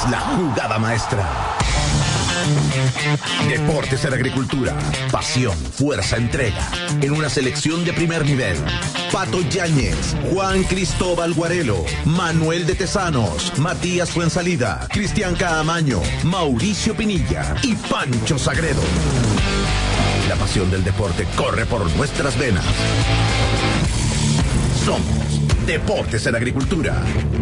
la jugada maestra. Deportes en Agricultura. Pasión, fuerza, entrega. En una selección de primer nivel. Pato Yáñez, Juan Cristóbal Guarelo, Manuel de Tesanos, Matías Fuensalida, Cristian Caamaño, Mauricio Pinilla y Pancho Sagredo. La pasión del deporte corre por nuestras venas. Somos Deportes en Agricultura.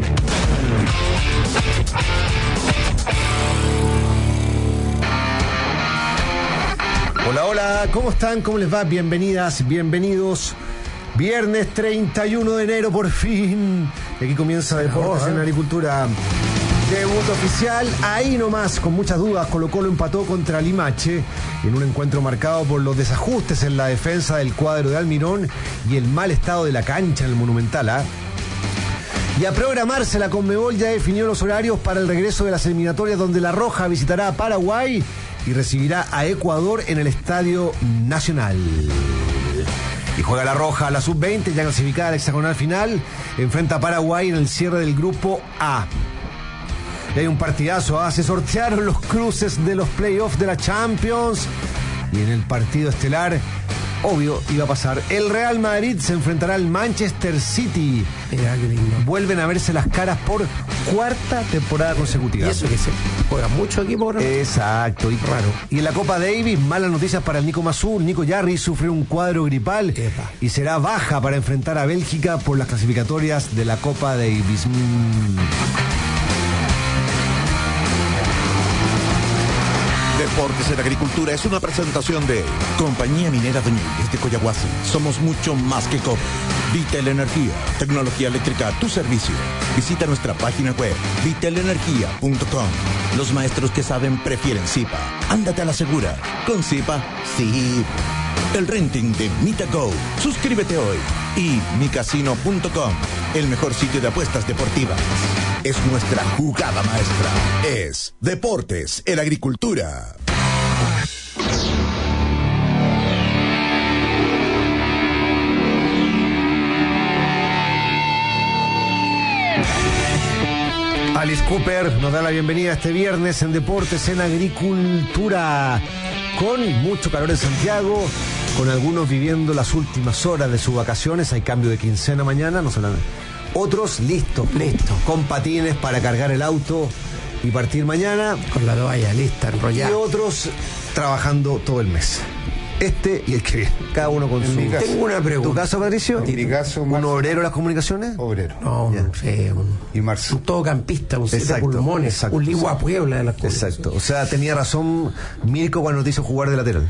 Hola, hola, ¿cómo están? ¿Cómo les va? Bienvenidas, bienvenidos. Viernes 31 de enero, por fin. Y aquí comienza Deportes en Agricultura. Debut oficial, ahí nomás, con muchas dudas. Colo-Colo empató contra Limache en un encuentro marcado por los desajustes en la defensa del cuadro de Almirón y el mal estado de la cancha en el Monumental, ¿ah? Y a programarse, la Conmebol ya definió los horarios para el regreso de las eliminatorias, donde La Roja visitará a Paraguay y recibirá a Ecuador en el Estadio Nacional. Y juega La Roja, la sub-20, ya clasificada al hexagonal final, enfrenta a Paraguay en el cierre del grupo A. Y hay un partidazo, se sortearon los cruces de los playoffs de la Champions. Y en el partido estelar, obvio, iba a pasar. El Real Madrid se enfrentará al Manchester City. Mira qué lindo. Vuelven a verse las caras por cuarta temporada consecutiva. Y eso que se juega mucho equipo, ¿no? Exacto, y raro. Y en la Copa Davis, malas noticias para el Nico Massú. Nico Jarry sufre un cuadro gripal. Epa. Y será baja para enfrentar a Bélgica por las clasificatorias de la Copa Davis. Deportes en Agricultura es una presentación de Compañía Minera Domínguez de Coyahuasi. Somos mucho más que cobre. Vitel Energía, tecnología eléctrica a tu servicio. Visita nuestra página web vitelenergia.com. Los maestros que saben prefieren Zipa. Ándate a la segura. Con Zipa, sí. El renting de MitaGo. Suscríbete hoy. Y micasino.com, el mejor sitio de apuestas deportivas. Es nuestra jugada maestra. Es Deportes en Agricultura. Alice Cooper nos da la bienvenida este viernes en Deportes en Agricultura. Con mucho calor en Santiago, con algunos viviendo las últimas horas de sus vacaciones. Hay cambio de quincena mañana, no solamente. Otros listos, con patines para cargar el auto y partir mañana. Con la toalla lista, enrollada. Y otros trabajando todo el mes. Este y el que viene, cada uno con su... Tengo una pregunta. ¿Tu caso, Patricio? En mi caso, ¿Un obrero de las comunicaciones? Obrero. No, Y Marzo. un todocampista, un siete pulmones, exacto. un Ligua Puebla de las cosas. Exacto. O sea, tenía razón Mirko cuando te hizo jugar de lateral.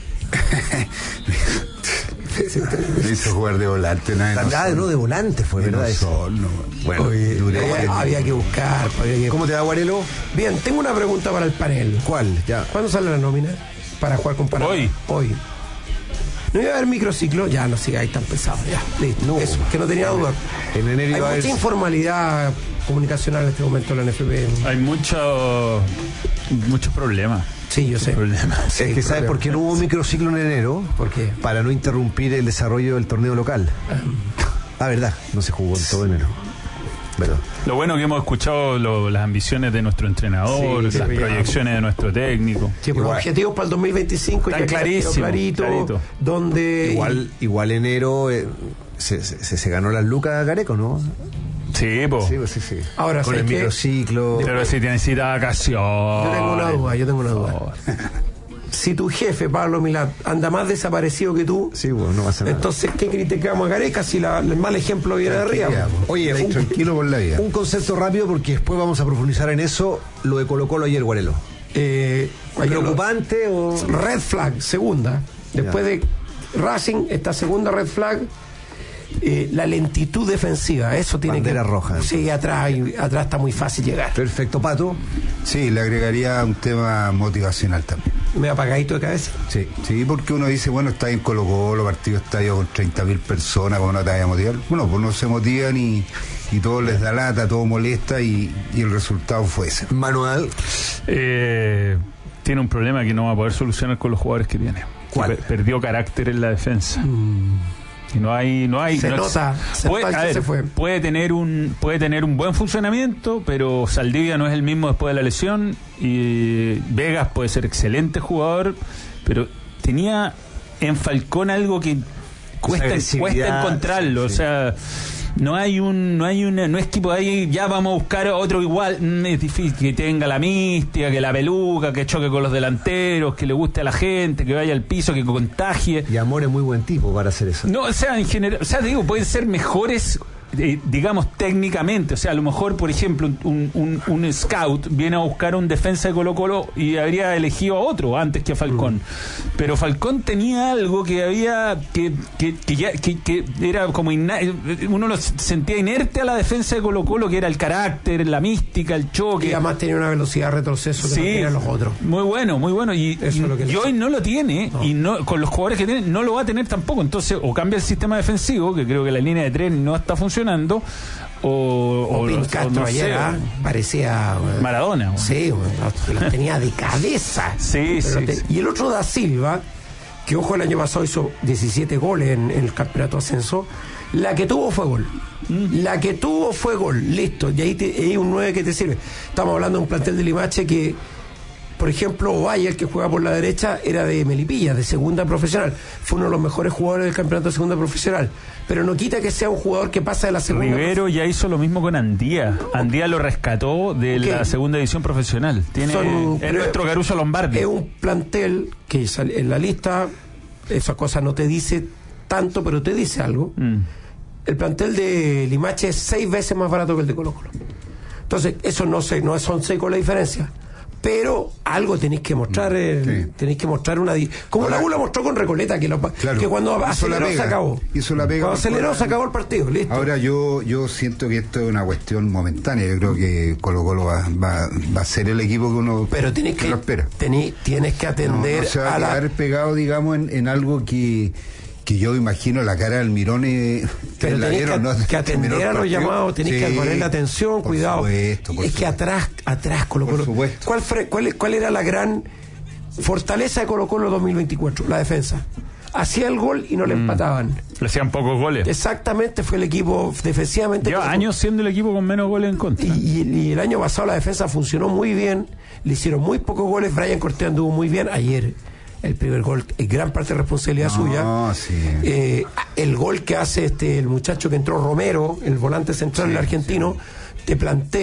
Me hizo jugar de volante, No, de volante fue, ¿verdad? Bueno, había que buscar. ¿Cómo te va, Guarelo? Bien, tengo una pregunta para el panel. ¿Cuál? Ya. ¿Cuándo sale la nómina para jugar con Paraguay? Hoy. ¿No iba a haber microciclo? Ya, no sigáis tan pesados. Ya, listo. No. Eso, que no tenía duda. En enero iba a Hay haber... mucha informalidad comunicacional en este momento en la NFP. Hay muchos problemas. Sí, yo sé. Sí, es que ¿sabes por qué no hubo microciclo en enero? ¿Por qué? Para no interrumpir el desarrollo del torneo local. Verdad, no se jugó en todo enero. ¿Verdad? Lo bueno que hemos escuchado las ambiciones de nuestro entrenador, las proyecciones de nuestro técnico. Sí, pues, objetivos para el 2025 está clarísimo, clarito. Donde igual enero se ganó las lucas a Gareco, ¿no? Sí, po. Sí. Ahora, con el microciclo. Pero si necesita vacaciones. Yo tengo una duda. Si tu jefe, Pablo Milad, anda más desaparecido que tú, sí, bueno, no pasa nada. Entonces, ¿qué criticamos a Gareca si el mal ejemplo viene de arriba? Oye, tranquilo por la vida. Un concepto rápido porque después vamos a profundizar en eso. Lo de Colo-Colo ayer, Guarelo. ¿Preocupante o...? Red flag, segunda. Después de Racing, esta segunda red flag, la lentitud defensiva. Eso tiene bandera roja. Sí, atrás está muy fácil llegar. Perfecto, Pato. Sí, le agregaría un tema motivacional también. ¿Me apagadito de cabeza? Sí, porque uno dice, bueno, está en Colo-Colo, partido estadio con 30.000 personas, ¿cómo no te vaya a motivar? Bueno, pues no se motivan y todo les da lata, todo molesta y el resultado fue ese. Manuel. Tiene un problema que no va a poder solucionar con los jugadores que tiene. ¿Cuál? Perdió carácter en la defensa. Y no hay puede tener un buen funcionamiento, pero Saldivia no es el mismo después de la lesión, y Vegas puede ser excelente jugador, pero tenía en Falcón algo que cuesta encontrarlo, sí. O sea, no es tipo ahí, ya vamos a buscar otro igual, es difícil que tenga la mística, que la peluca, que choque con los delanteros, que le guste a la gente, que vaya al piso, que contagie. Y Amor es muy buen tipo para hacer eso. No, o sea, en general, o sea, digo, pueden ser mejores, digamos, técnicamente. O sea, a lo mejor, por ejemplo, un scout viene a buscar un defensa de Colo-Colo y habría elegido a otro antes que a Falcón. Pero Falcón tenía algo que había que era como uno lo sentía inerte a la defensa de Colo-Colo, que era el carácter, la mística, el choque. Y además tenía una velocidad de retroceso que no tenían los otros. Muy bueno. Y hoy no lo tiene, y no, con los jugadores que tiene no lo va a tener tampoco. Entonces, o cambia el sistema defensivo, que creo que la línea de 3 no está funcionando, o Castro ayer parecía Maradona. Sí, lo tenía de cabeza. Sí. Y el otro Da Silva, que ojo, el año pasado hizo 17 goles en el campeonato ascenso. La que tuvo fue gol. Listo. Y ahí hay un 9 que te sirve. Estamos hablando de un plantel de Limache que, por ejemplo, Ovalle, el que juega por la derecha, era de Melipilla, de segunda profesional. Fue uno de los mejores jugadores del campeonato de segunda profesional. Pero no quita que sea un jugador que pasa de la segunda. Rivero ya hizo lo mismo con Andía. Andía lo rescató de la segunda división profesional. Es nuestro Caruso Lombardi. Es un plantel que en la lista, esa cosa no te dice tanto, pero te dice algo. El plantel de Limache es 6 veces más barato que el de Colo-Colo. Entonces, eso no son 6 con la diferencia. Pero algo tenéis que mostrar, tenéis que mostrar como la U la mostró con Recoleta, que cuando aceleró se acabó. Hizo la pega. Cuando aceleró se acabó el partido, listo. Ahora yo siento que esto es una cuestión momentánea. Yo creo que Colo-Colo va a ser el equipo que uno lo espera. Tienes que atender no se va a quedar pegado, digamos, en algo que yo imagino la cara del Mirón. Pero tenés que atender a los llamados, tenés que ponerle atención, cuidado. Es que atrás Colo-Colo. ¿Cuál era la gran fortaleza de Colo-Colo 2024? La defensa. Hacía el gol y no le empataban. Le hacían pocos goles. Exactamente, fue el equipo defensivamente. Lleva años siendo el equipo con menos goles en contra. Y el año pasado la defensa funcionó muy bien, le hicieron muy pocos goles. Brian Cortés anduvo muy bien ayer. El primer gol es gran parte de responsabilidad suya. Sí. El gol que hace el muchacho que entró, Romero, el volante central, el argentino, te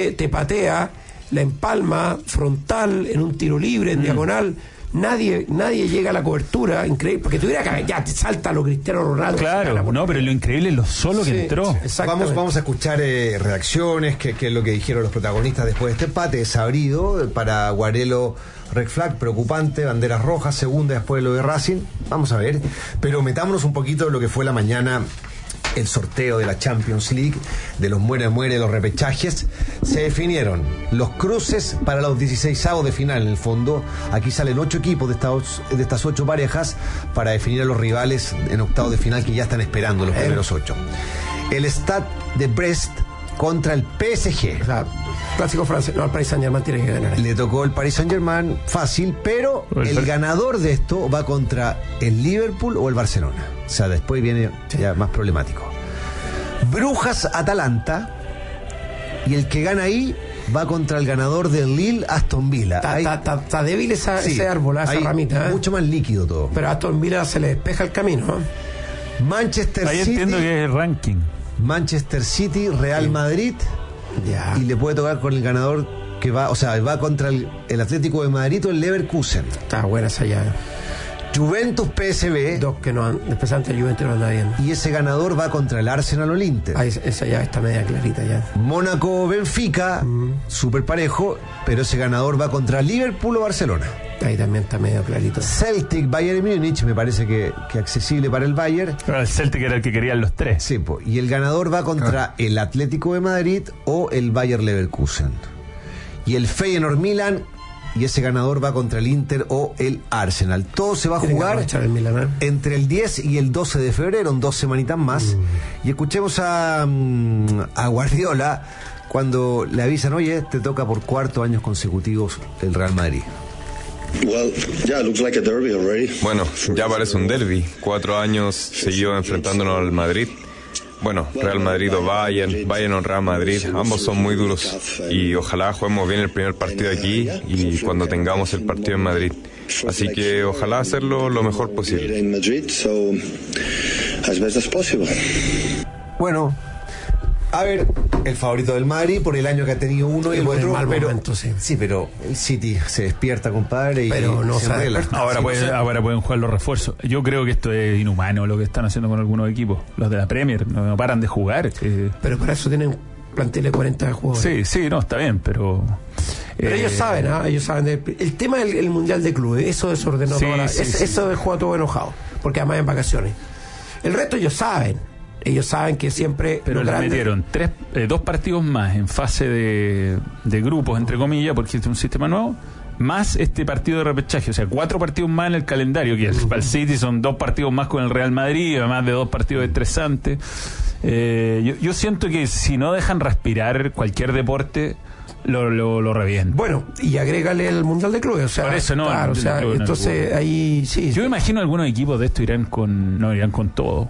patea, la empalma frontal en un tiro libre, en diagonal. Nadie llega a la cobertura, increíble, porque tuviera que ya te salta lo Cristiano Ronaldo. Claro, pero lo increíble es lo solo que entró. Vamos a escuchar reacciones, que es lo que dijeron los protagonistas después de este empate. Sabrido para Guarelo. Red flag, preocupante, banderas rojas, segunda después de lo de Racing. Vamos a ver. Pero metámonos un poquito en lo que fue la mañana, el sorteo de la Champions League, de los muere, los repechajes. Se definieron los cruces para los 16avos de final. En el fondo, aquí salen 8 equipos de estas 8 parejas para definir a los rivales en octavos de final que ya están esperando los primeros 8. El Stade de Brest contra el PSG. O sea, clásico francés. No, el Paris Saint-Germain tiene que ganar ahí. Le tocó el Paris Saint-Germain fácil, pero el ganador de esto va contra el Liverpool o el Barcelona. O sea, después viene ya más problemático. Brujas-Atalanta, y el que gana ahí va contra el ganador del Lille-Aston Villa. Está débil ese árbol, esa ramita. Mucho más líquido todo. Pero a Aston Villa se le despeja el camino. Manchester City. Ahí entiendo que es ranking. Manchester City, Real Madrid. Ya. Y le puede tocar con el ganador que va contra el Atlético de Madrid o el Leverkusen. Está buena esa ya. Juventus PSV. Dos que no han, especialmente el Juventus no anda bien. Y ese ganador va contra el Arsenal o el Inter. Esa ya está media clarita ya. Mónaco Benfica, súper parejo, pero ese ganador va contra Liverpool o Barcelona. Ahí también está medio clarito. Celtic Bayern Múnich, me parece que accesible para el Bayern. Pero el Celtic era el que querían los 3. Sí, y el ganador va contra el Atlético de Madrid o el Bayer Leverkusen. Y el Feyenoord Milan, y ese ganador va contra el Inter o el Arsenal. Todo se va a jugar entre el 10 y el 12 de febrero, en 2 semanitas más. Y escuchemos a Guardiola cuando le avisan: oye, te toca por 4 años consecutivos el Real Madrid. Bueno, ya parece un derbi. 4 años seguidos enfrentándonos al Madrid. Bueno, Real Madrid o Bayern o Real Madrid, ambos son muy duros y ojalá juguemos bien el primer partido aquí y cuando tengamos el partido en Madrid. Así que ojalá hacerlo lo mejor posible. Bueno, a ver, el favorito del Madrid por el año que ha tenido uno y el otro, mal pero momento, sí. pero el City se despierta, compadre, pero y no se sabe. arregla. Ahora pueden jugar los refuerzos. Yo creo que esto es inhumano lo que están haciendo con algunos equipos. Los de la Premier no paran de jugar. Pero para eso tienen plantel de 40 jugadores. Sí, no, está bien, pero ellos saben, ellos saben. El tema del Mundial de Clubes, eso desordenó toda eso dejó a todo enojado, porque además en vacaciones. El resto ellos saben que siempre... Pero le metieron 2 partidos más en fase de grupos, entre comillas, porque es un sistema nuevo, más este partido de repechaje, o sea, 4 partidos más en el calendario, que para el City son 2 partidos más con el Real Madrid, además de 2 partidos estresantes. Yo siento que si no dejan respirar cualquier deporte, lo revientan. Bueno, y agrégale el Mundial de Clubes, o sea, por eso no, claro, entonces ahí sí. Yo imagino algunos equipos de esto irán con todo.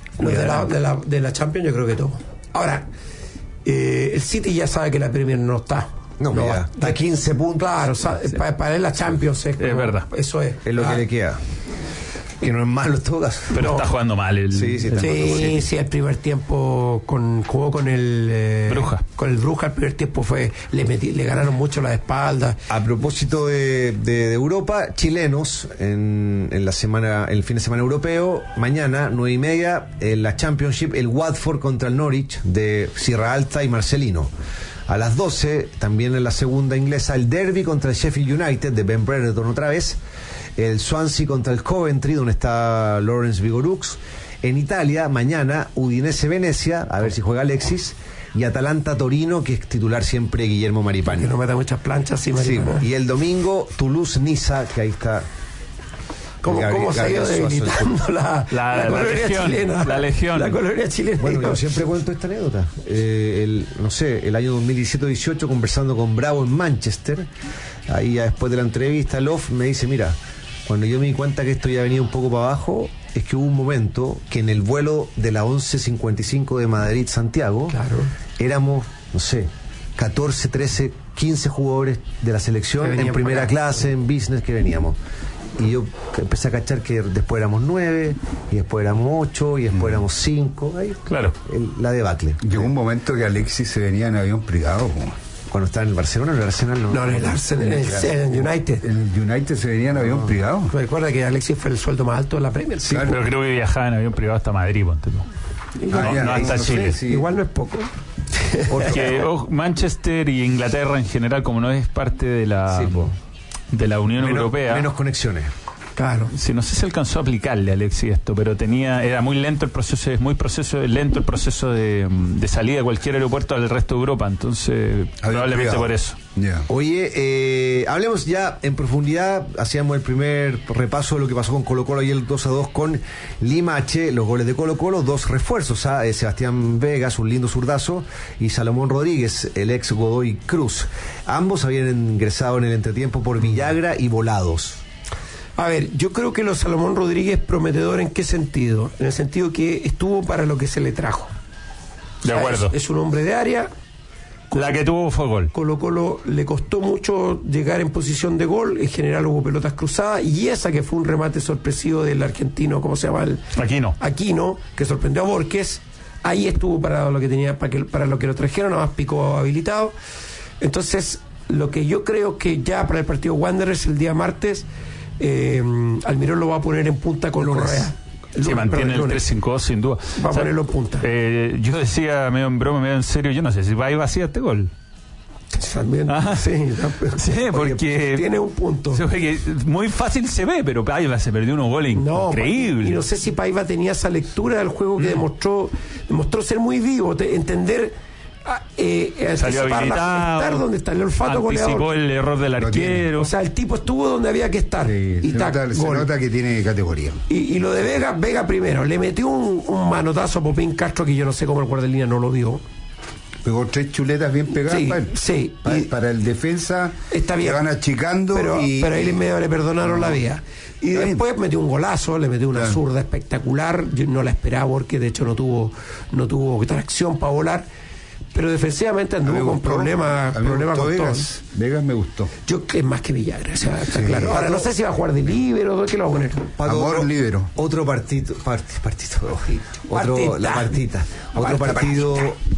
De la Champions yo creo que todo. Ahora, el City ya sabe que la Premier no está. Está 15 puntos. Claro, para él la Champions es verdad. Eso es. Es lo que le queda. Que no es malo en todo caso. Pero está jugando mal el primer tiempo jugó con el Bruja. Con el Bruja el primer tiempo le ganaron mucho la espalda. A propósito de Europa, chilenos en la semana, el fin de semana europeo, mañana 9:30 en la Championship, el Watford contra el Norwich de Sierra Alta y Marcelino. A las 12, también en la segunda inglesa, el derby contra el Sheffield United de Ben Brereton otra vez. El Swansea contra el Coventry, donde está Lawrence Vigorux. En Italia, mañana, Udinese-Venecia, a ver si juega Alexis. Y Atalanta-Torino, que es titular siempre Guillermo Maripán. Que no meta muchas planchas, sí, Maripán. Y el domingo, Toulouse-Niza, que ahí está. ¿Cómo se ha ido debilitando la colonia chilena? La legión. La colonia chilena. Bueno, yo siempre cuento esta anécdota. El año 2017-18, conversando con Bravo en Manchester, ahí ya después de la entrevista, Love me dice, mira, cuando yo me di cuenta que esto ya venía un poco para abajo, es que hubo un momento que en el vuelo de la 11:55 de Madrid-Santiago, éramos, 14, 13, 15 jugadores de la selección en primera clase, en business, que veníamos. Y yo empecé a cachar que después éramos 9, y después éramos 8, y después éramos 5. Ahí, claro. La debacle. Llegó un momento que Alexis se venía en avión privado. Cuando estaba en el Barcelona, en el Arsenal no. No, en el Arsenal, en el United. En el United se venía en avión privado. Recuerda que Alexis fue el sueldo más alto de la Premier. Sí, claro. Pero creo que viajaba en avión privado hasta Madrid, ponte tú. No hasta Chile. Sí. Igual no es poco. Porque Manchester y Inglaterra en general, como no es parte de la Unión Europea, menos conexiones. Claro. Sí, no sé si alcanzó a aplicarle a Alexis esto, pero era muy lento el proceso, lento el proceso de salida de cualquier aeropuerto al resto de Europa, entonces probablemente por eso. Yeah. Oye, hablemos ya en profundidad, hacíamos el primer repaso de lo que pasó con Colo-Colo y el 2-2 con Limache, los goles de Colo-Colo, 2 refuerzos, Sebastián Vegas, un lindo zurdazo, y Salomón Rodríguez, el ex Godoy Cruz. Ambos habían ingresado en el entretiempo por Villagra y Volados. A ver, yo creo que los Salomón Rodríguez prometedor, ¿en qué sentido? En el sentido que estuvo para lo que se le trajo. De acuerdo. Es un hombre de área. La que tuvo fue gol. Colo-Colo le costó mucho llegar en posición de gol. En general hubo pelotas cruzadas. Y esa que fue un remate sorpresivo del argentino, ¿cómo se llama? Aquino, que sorprendió a Borges. Ahí estuvo para lo que tenía, para lo que lo trajeron, nada más picó habilitado. Entonces, lo que yo creo que ya para el partido Wanderers el día martes, Almirón lo va a poner en punta con Correa. Se mantiene el 3-5-2 sin duda. Va a ponerlo en punta. Yo decía, medio en broma, medio en serio, yo no sé si Paiva hacía este gol. También, sí, porque tiene un punto. Muy fácil se ve, pero Paiva se perdió unos goles increíbles. Y no sé si Paiva tenía esa lectura del juego que demostró ser muy vivo, entender. Salió habilitado, estar donde está el olfato goleador, anticipó el error del arquero. O sea, el tipo estuvo donde había que estar. Sí, se nota que tiene categoría. Y lo de Vega primero, le metió un manotazo a Popín Castro que yo no sé cómo el guardia de línea no lo vio. Pegó 3 chuletas bien pegadas para el defensa. Está bien. Que van achicando. Pero ahí medio le perdonaron la vida. Y después metió un golazo, le metió una zurda espectacular. Yo no la esperaba porque de hecho no tuvo tracción para volar. Pero defensivamente anduvo con problemas con Vegas. Vegas me gustó. Yo que es más que Villagra, o sea, está claro. Ahora no sé si va a jugar de líbero o qué lo va a poner. Amor líbero. Otro partido. La partita. Otro partido.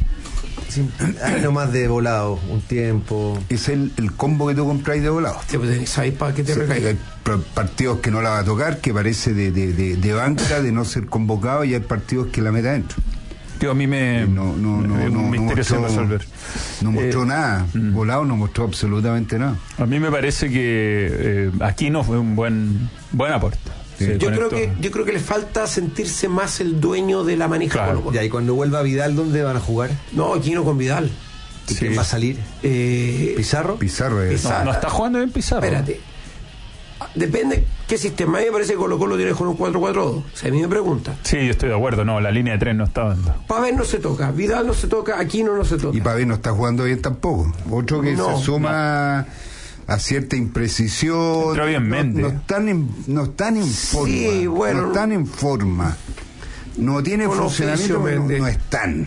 No más de volado, un tiempo. Es el combo que tú compráis de volado. ¿Sabes para qué te recaiga? Partidos que no la va a tocar, que parece de banca, de no ser convocado, y hay partidos que la mete adentro. Yo a mí un misterio sin resolver. No mostró nada. Volado no mostró absolutamente nada. A mí me parece que Aquino fue un buen aporte. Yo creo que le falta sentirse más el dueño de la manija. Claro. Y cuando vuelva Vidal, ¿dónde van a jugar? No, Aquino con Vidal. ¿Y quién va a salir? ¿Pizarro? Pizarro. No está jugando bien Pizarro. Espérate. Depende qué sistema. A mí me parece que Colo-Colo tiene que jugar un 4-4-2. O sea, a mí me pregunta. Sí, yo estoy de acuerdo. No, la línea de 3 no está dando. Pavés no se toca, Vidal no se toca, Aquino no se toca. Y Pavés no está jugando bien tampoco. Otro que se suma a cierta imprecisión. Entró bien Méndez. No están en forma. Sí, bueno. No están en forma. No tiene funcionamiento, no están.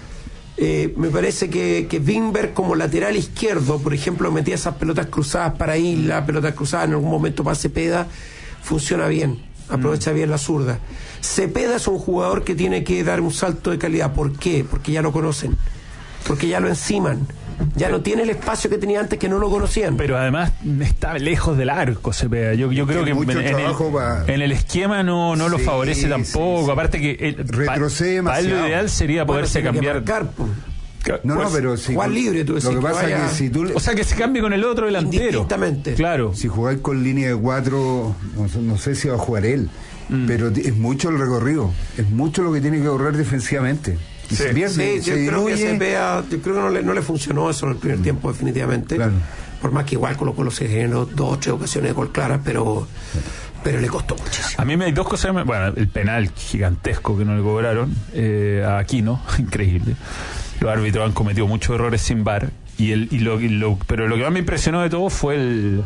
Me parece que Wimber como lateral izquierdo, por ejemplo, metía esas pelotas cruzadas para Isla, pelotas cruzadas en algún momento para Cepeda, funciona bien, aprovecha bien la zurda. Cepeda es un jugador que tiene que dar un salto de calidad. ¿Por qué? Porque ya lo conocen, porque ya lo enciman. Ya no tiene el espacio que tenía antes, que no lo conocían. Pero además está lejos del arco, Cepeda. Yo creo que en el esquema no lo favorece tampoco. Aparte que retrocede para él lo ideal sería poderse cambiar. Pero si Juan libre, tú decís, lo que pasa es que si tú... O sea, que se cambie con el otro delantero. Indistintamente. Claro. Si jugáis con línea de 4, no sé si va a jugar él. Pero es mucho el recorrido. Es mucho lo que tiene que correr defensivamente. Yo creo que no le funcionó eso en el primer tiempo, definitivamente. Claro. Por más que igual Colo-Colo se generó 2 o 3 ocasiones de gol claras, pero le costó muchísimo. A mí me hay 2 cosas. Bueno, el penal gigantesco que no le cobraron a Aquino, increíble. Los árbitros han cometido muchos errores sin VAR. Pero lo que más me impresionó de todo fue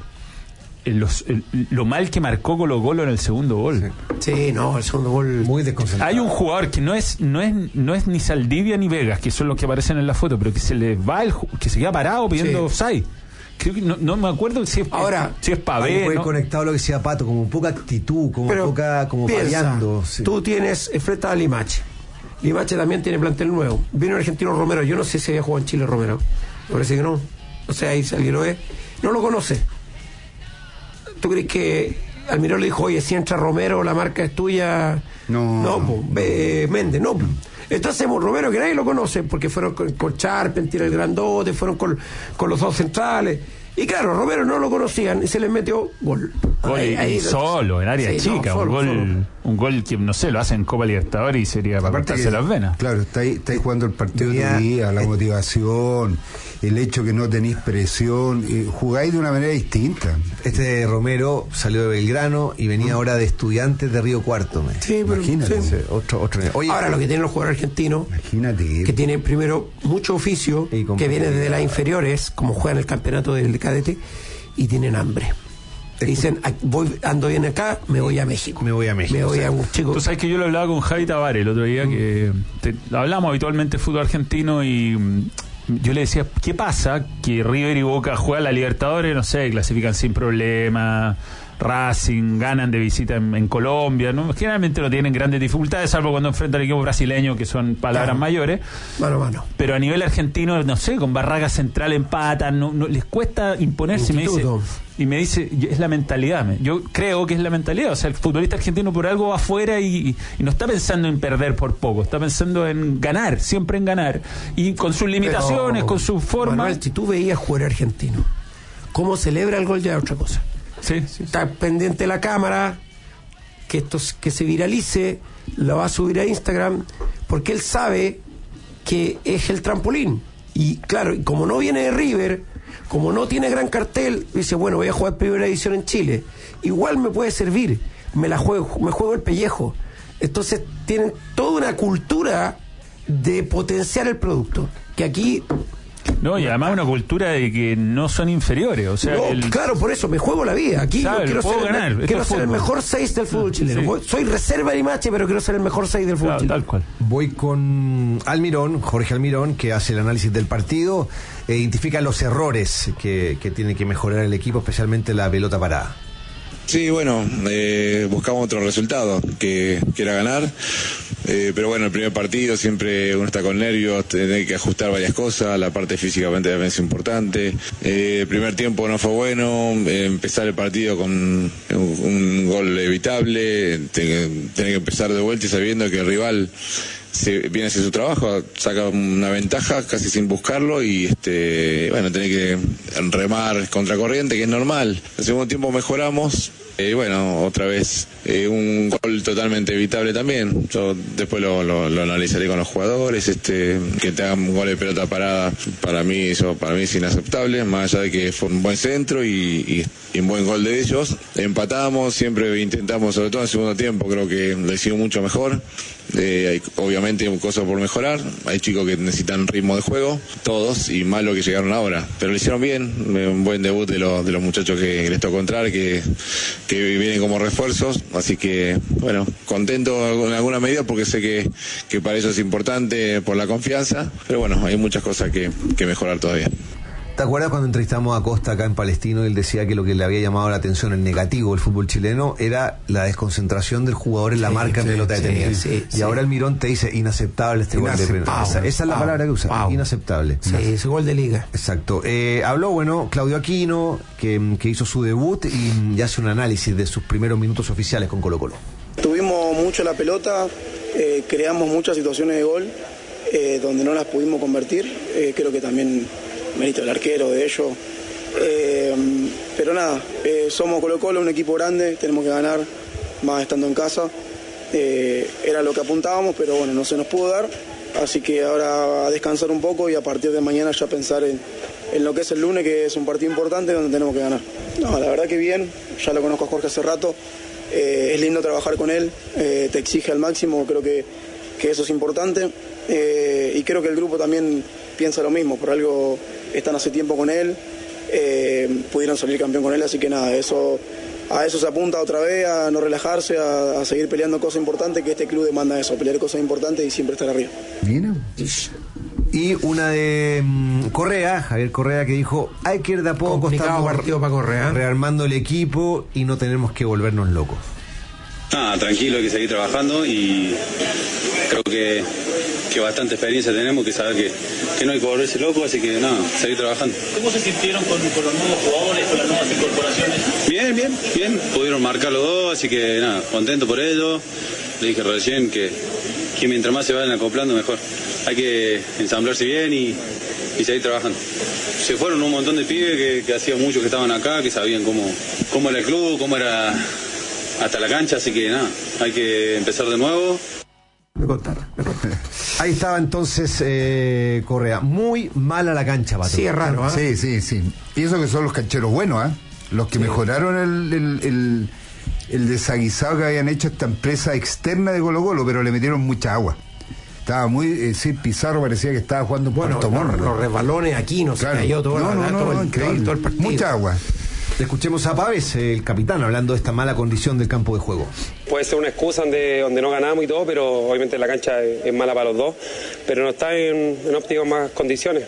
lo mal que marcó Colo-Colo en el segundo gol. Sí, no, el segundo gol muy desconcentrado. Hay un jugador que no es ni Saldivia ni Vegas, que son los que aparecen en la foto, pero que se le va que se queda parado pidiendo offside. Creo que no me acuerdo si es Pavé. Fue conectado a lo que decía Pato, como poca actitud, como paviando. Sí. Tú tienes enfrente a Limache. Limache también tiene plantel nuevo. Vino el argentino Romero. Yo no sé si había jugado en Chile Romero. Me parece que no. O sea, ahí si alguien lo ve. No lo conoce. ¿Tú crees que Almirón le dijo, oye, si entra Romero, la marca es tuya? Méndez, no. Entonces Romero, que nadie lo conoce, porque fueron con Charpentier, el grandote, fueron con los 2 centrales. Y claro, Romero no lo conocían y se les metió gol. Ahí solo, en área chica. Un gol que, no sé, lo hacen en Copa Libertadores y sería para cortarse las venas. Claro, estáis jugando el partido de tu día, la motivación, el hecho que no tenéis presión, jugáis de una manera distinta. Romero salió de Belgrano y venía ahora de Estudiantes de Río Cuarto. Sí, pero imagínate. Sí. Otro Oye, ahora lo que tienen los jugadores argentinos, imagínate, que tienen primero mucho oficio, que viene desde las inferiores, como juegan el campeonato del cadete, y tienen hambre. Dicen, ando bien acá, me voy a México. Me voy a un chico. Tú sabes que yo lo hablaba con Javi Tavares el otro día, que hablamos habitualmente de fútbol argentino, y yo le decía, ¿qué pasa? Que River y Boca juegan la Libertadores, no sé, clasifican sin problema, Racing ganan de visita en Colombia, ¿no? Generalmente no tienen grandes dificultades, salvo cuando enfrentan al equipo brasileño, que son palabras mayores. Mano. Pero a nivel argentino, no sé, con Barraca Central empatan, no les cuesta imponerse. Me dice, es la mentalidad. Yo creo que es la mentalidad. O sea, el futbolista argentino por algo va afuera y no está pensando en perder por poco, está pensando en ganar, siempre en ganar. Y con sus limitaciones, con su forma. Manuel, si tú veías jugar argentino, cómo celebra el gol ya es otra cosa. Sí. Está pendiente la cámara, que se viralice, lo va a subir a Instagram, porque él sabe que es el trampolín. Y claro, como no viene de River, como no tiene gran cartel, dice, bueno, voy a jugar primera división en Chile, igual me puede servir, me juego el pellejo. Entonces tienen toda una cultura de potenciar el producto, que aquí... No, y además una cultura de que no son inferiores, o sea... No, claro, por eso, me juego la vida. Aquí yo quiero ser el mejor 6 del fútbol chileno. Soy reserva de Limache, pero quiero ser el mejor 6 del fútbol chileno. Tal cual. Voy con Almirón, Jorge Almirón, que hace el análisis del partido, e identifica los errores que tiene que mejorar el equipo, especialmente la pelota parada. Sí, bueno, buscamos otro resultado, que era ganar. Pero bueno, el primer partido siempre uno está con nervios, tiene que ajustar varias cosas, la parte físicamente también es importante. El primer tiempo no fue bueno, empezar el partido con un gol evitable, tener que empezar de vuelta y sabiendo que el rival viene a hacer su trabajo, saca una ventaja casi sin buscarlo y bueno, tener que remar contracorriente, que es normal. En el segundo tiempo mejoramos. Bueno, otra vez un gol totalmente evitable también. Yo después lo analizaré con los jugadores. Que te hagan un gol de pelota parada, para mí es inaceptable, más allá de que fue un buen centro y un buen gol de ellos. Empatamos, siempre intentamos, sobre todo en el segundo tiempo, creo que lo hicimos mucho mejor. Hay obviamente cosas por mejorar, hay chicos que necesitan ritmo de juego, todos, y más lo que llegaron ahora, pero lo hicieron bien, un buen debut de los muchachos que les tocó entrar, que vienen como refuerzos, así que bueno, contento en alguna medida porque sé que para eso es importante por la confianza, pero bueno, hay muchas cosas que mejorar todavía. ¿Te acuerdas cuando entrevistamos a Costa acá en Palestino y él decía que lo que le había llamado la atención, el negativo del fútbol chileno, era la desconcentración del jugador en la marca en pelota detenida? Y ahora Almirón te dice inaceptable este gol de penal. Esa es la palabra que usa, inaceptable. Sí, ese gol de liga. Exacto. Habló, bueno, Claudio Aquino, que hizo su debut y hace un análisis de sus primeros minutos oficiales con Colo-Colo. Tuvimos mucho la pelota, creamos muchas situaciones de gol donde no las pudimos convertir. Creo que también mérito del arquero, de ellos. Pero nada, somos Colo-Colo, un equipo grande, tenemos que ganar, más estando en casa. Era lo que apuntábamos, pero bueno, no se nos pudo dar. Así que ahora a descansar un poco y a partir de mañana ya pensar en lo que es el lunes, que es un partido importante donde tenemos que ganar. No, la verdad que bien, ya lo conozco a Jorge hace rato. Es lindo trabajar con él, te exige al máximo, creo que eso es importante. Y creo que el grupo también piensa lo mismo, por algo están hace tiempo con él, pudieron salir campeón con él, así que nada, a eso se apunta otra vez, a no relajarse, a seguir peleando cosas importantes, que este club demanda eso, pelear cosas importantes y siempre estar arriba. Bien. Y una de Correa, Javier Correa, que dijo, hay que ir de a poco, estamos partido para Correa, rearmando el equipo y no tenemos que volvernos locos. Tranquilo, hay que seguir trabajando y creo que bastante experiencia tenemos, que saber que no hay que volverse loco, así que nada, seguir trabajando. ¿Cómo se sintieron con los nuevos jugadores, con las nuevas incorporaciones? Bien, pudieron marcar los dos, así que nada, contento por ello. Le dije recién que mientras más se vayan acoplando mejor. Hay que ensamblarse bien y seguir trabajando. Se fueron un montón de pibes que hacía mucho que estaban acá, que sabían cómo era el club, cómo era hasta la cancha, así que nada, hay que empezar de nuevo. Me contaron. Ahí estaba entonces Correa. Muy mala la cancha, Pato. Sí, es raro, ¿eh? Sí. Pienso que son los cancheros buenos, ¿eh? Los que mejoraron el desaguisado que habían hecho esta empresa externa de Colo-Colo, pero le metieron mucha agua. Estaba muy... Pizarro parecía que estaba jugando Puerto Montt. Los resbalones aquí, se cayó todo, increíble. Todo el partido. Mucha agua. Escuchemos a Pávez, el capitán, hablando de esta mala condición del campo de juego. Puede ser una excusa donde no ganamos y todo, pero obviamente la cancha es mala para los dos, pero no está en óptimas condiciones.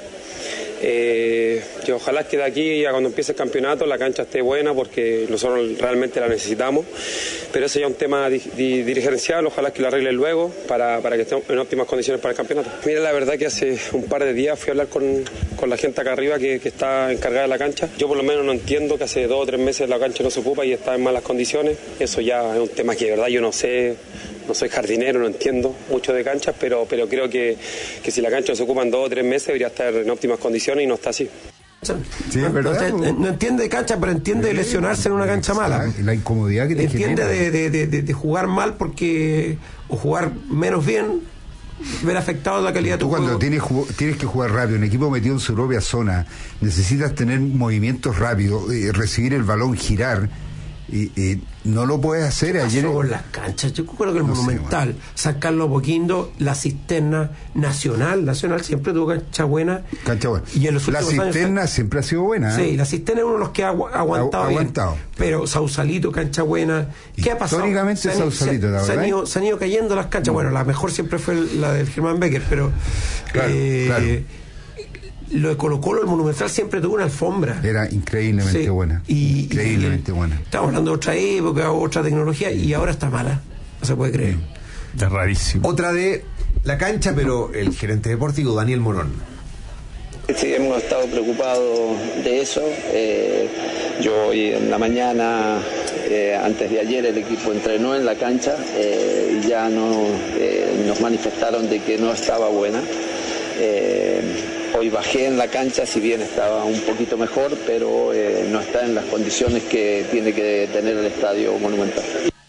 Y ojalá que de aquí a cuando empiece el campeonato la cancha esté buena, porque nosotros realmente la necesitamos, pero ese ya es un tema dirigencial, ojalá que lo arregle luego para que estemos en óptimas condiciones para el campeonato. Mira, la verdad que hace un par de días fui a hablar con la gente acá arriba que está encargada de la cancha. Yo por lo menos no entiendo que hace 2 o 3 meses la cancha no se ocupa y está en malas condiciones. Eso ya es un tema que de verdad yo no sé. No soy jardinero, no entiendo mucho de canchas, pero creo que si la cancha se ocupa en 2 o 3 meses debería estar en óptimas condiciones y no está así. Sí, es verdad. No entiende de cancha, pero entiende de lesionarse en una cancha mala. La incomodidad que te entiende de jugar mal o jugar menos bien, ver afectado la calidad de tu juego. Tú cuando tienes que jugar rápido, un equipo metido en su propia zona, necesitas tener movimientos rápidos, recibir el balón, girar. Y no lo puedes hacer ayer. Con las canchas, yo creo que el Monumental, San Carlos Apoquindo, la cisterna Nacional siempre tuvo cancha buena. Y en los la cisterna siempre ha sido buena. Sí, la cisterna es uno de los que ha aguantado bien. Pero Sausalito, cancha buena. ¿Qué ha pasado? Históricamente Sausalito, la verdad. Se han ido cayendo las canchas. Bueno, la mejor siempre fue la del Germán Becker, pero claro. Lo de Colo-Colo, el Monumental siempre tuvo una alfombra. Era increíblemente buena. Increíblemente buena. Estamos hablando de otra época, otra tecnología, y ahora está mala. No se puede creer. Es rarísimo. Otra de la cancha, pero el gerente deportivo, Daniel Morón. Sí, hemos estado preocupados de eso. Yo hoy en la mañana, antes de ayer, el equipo entrenó en la cancha y ya nos manifestaron de que no estaba buena. Hoy bajé en la cancha, si bien estaba un poquito mejor, pero no está en las condiciones que tiene que tener el Estadio Monumental.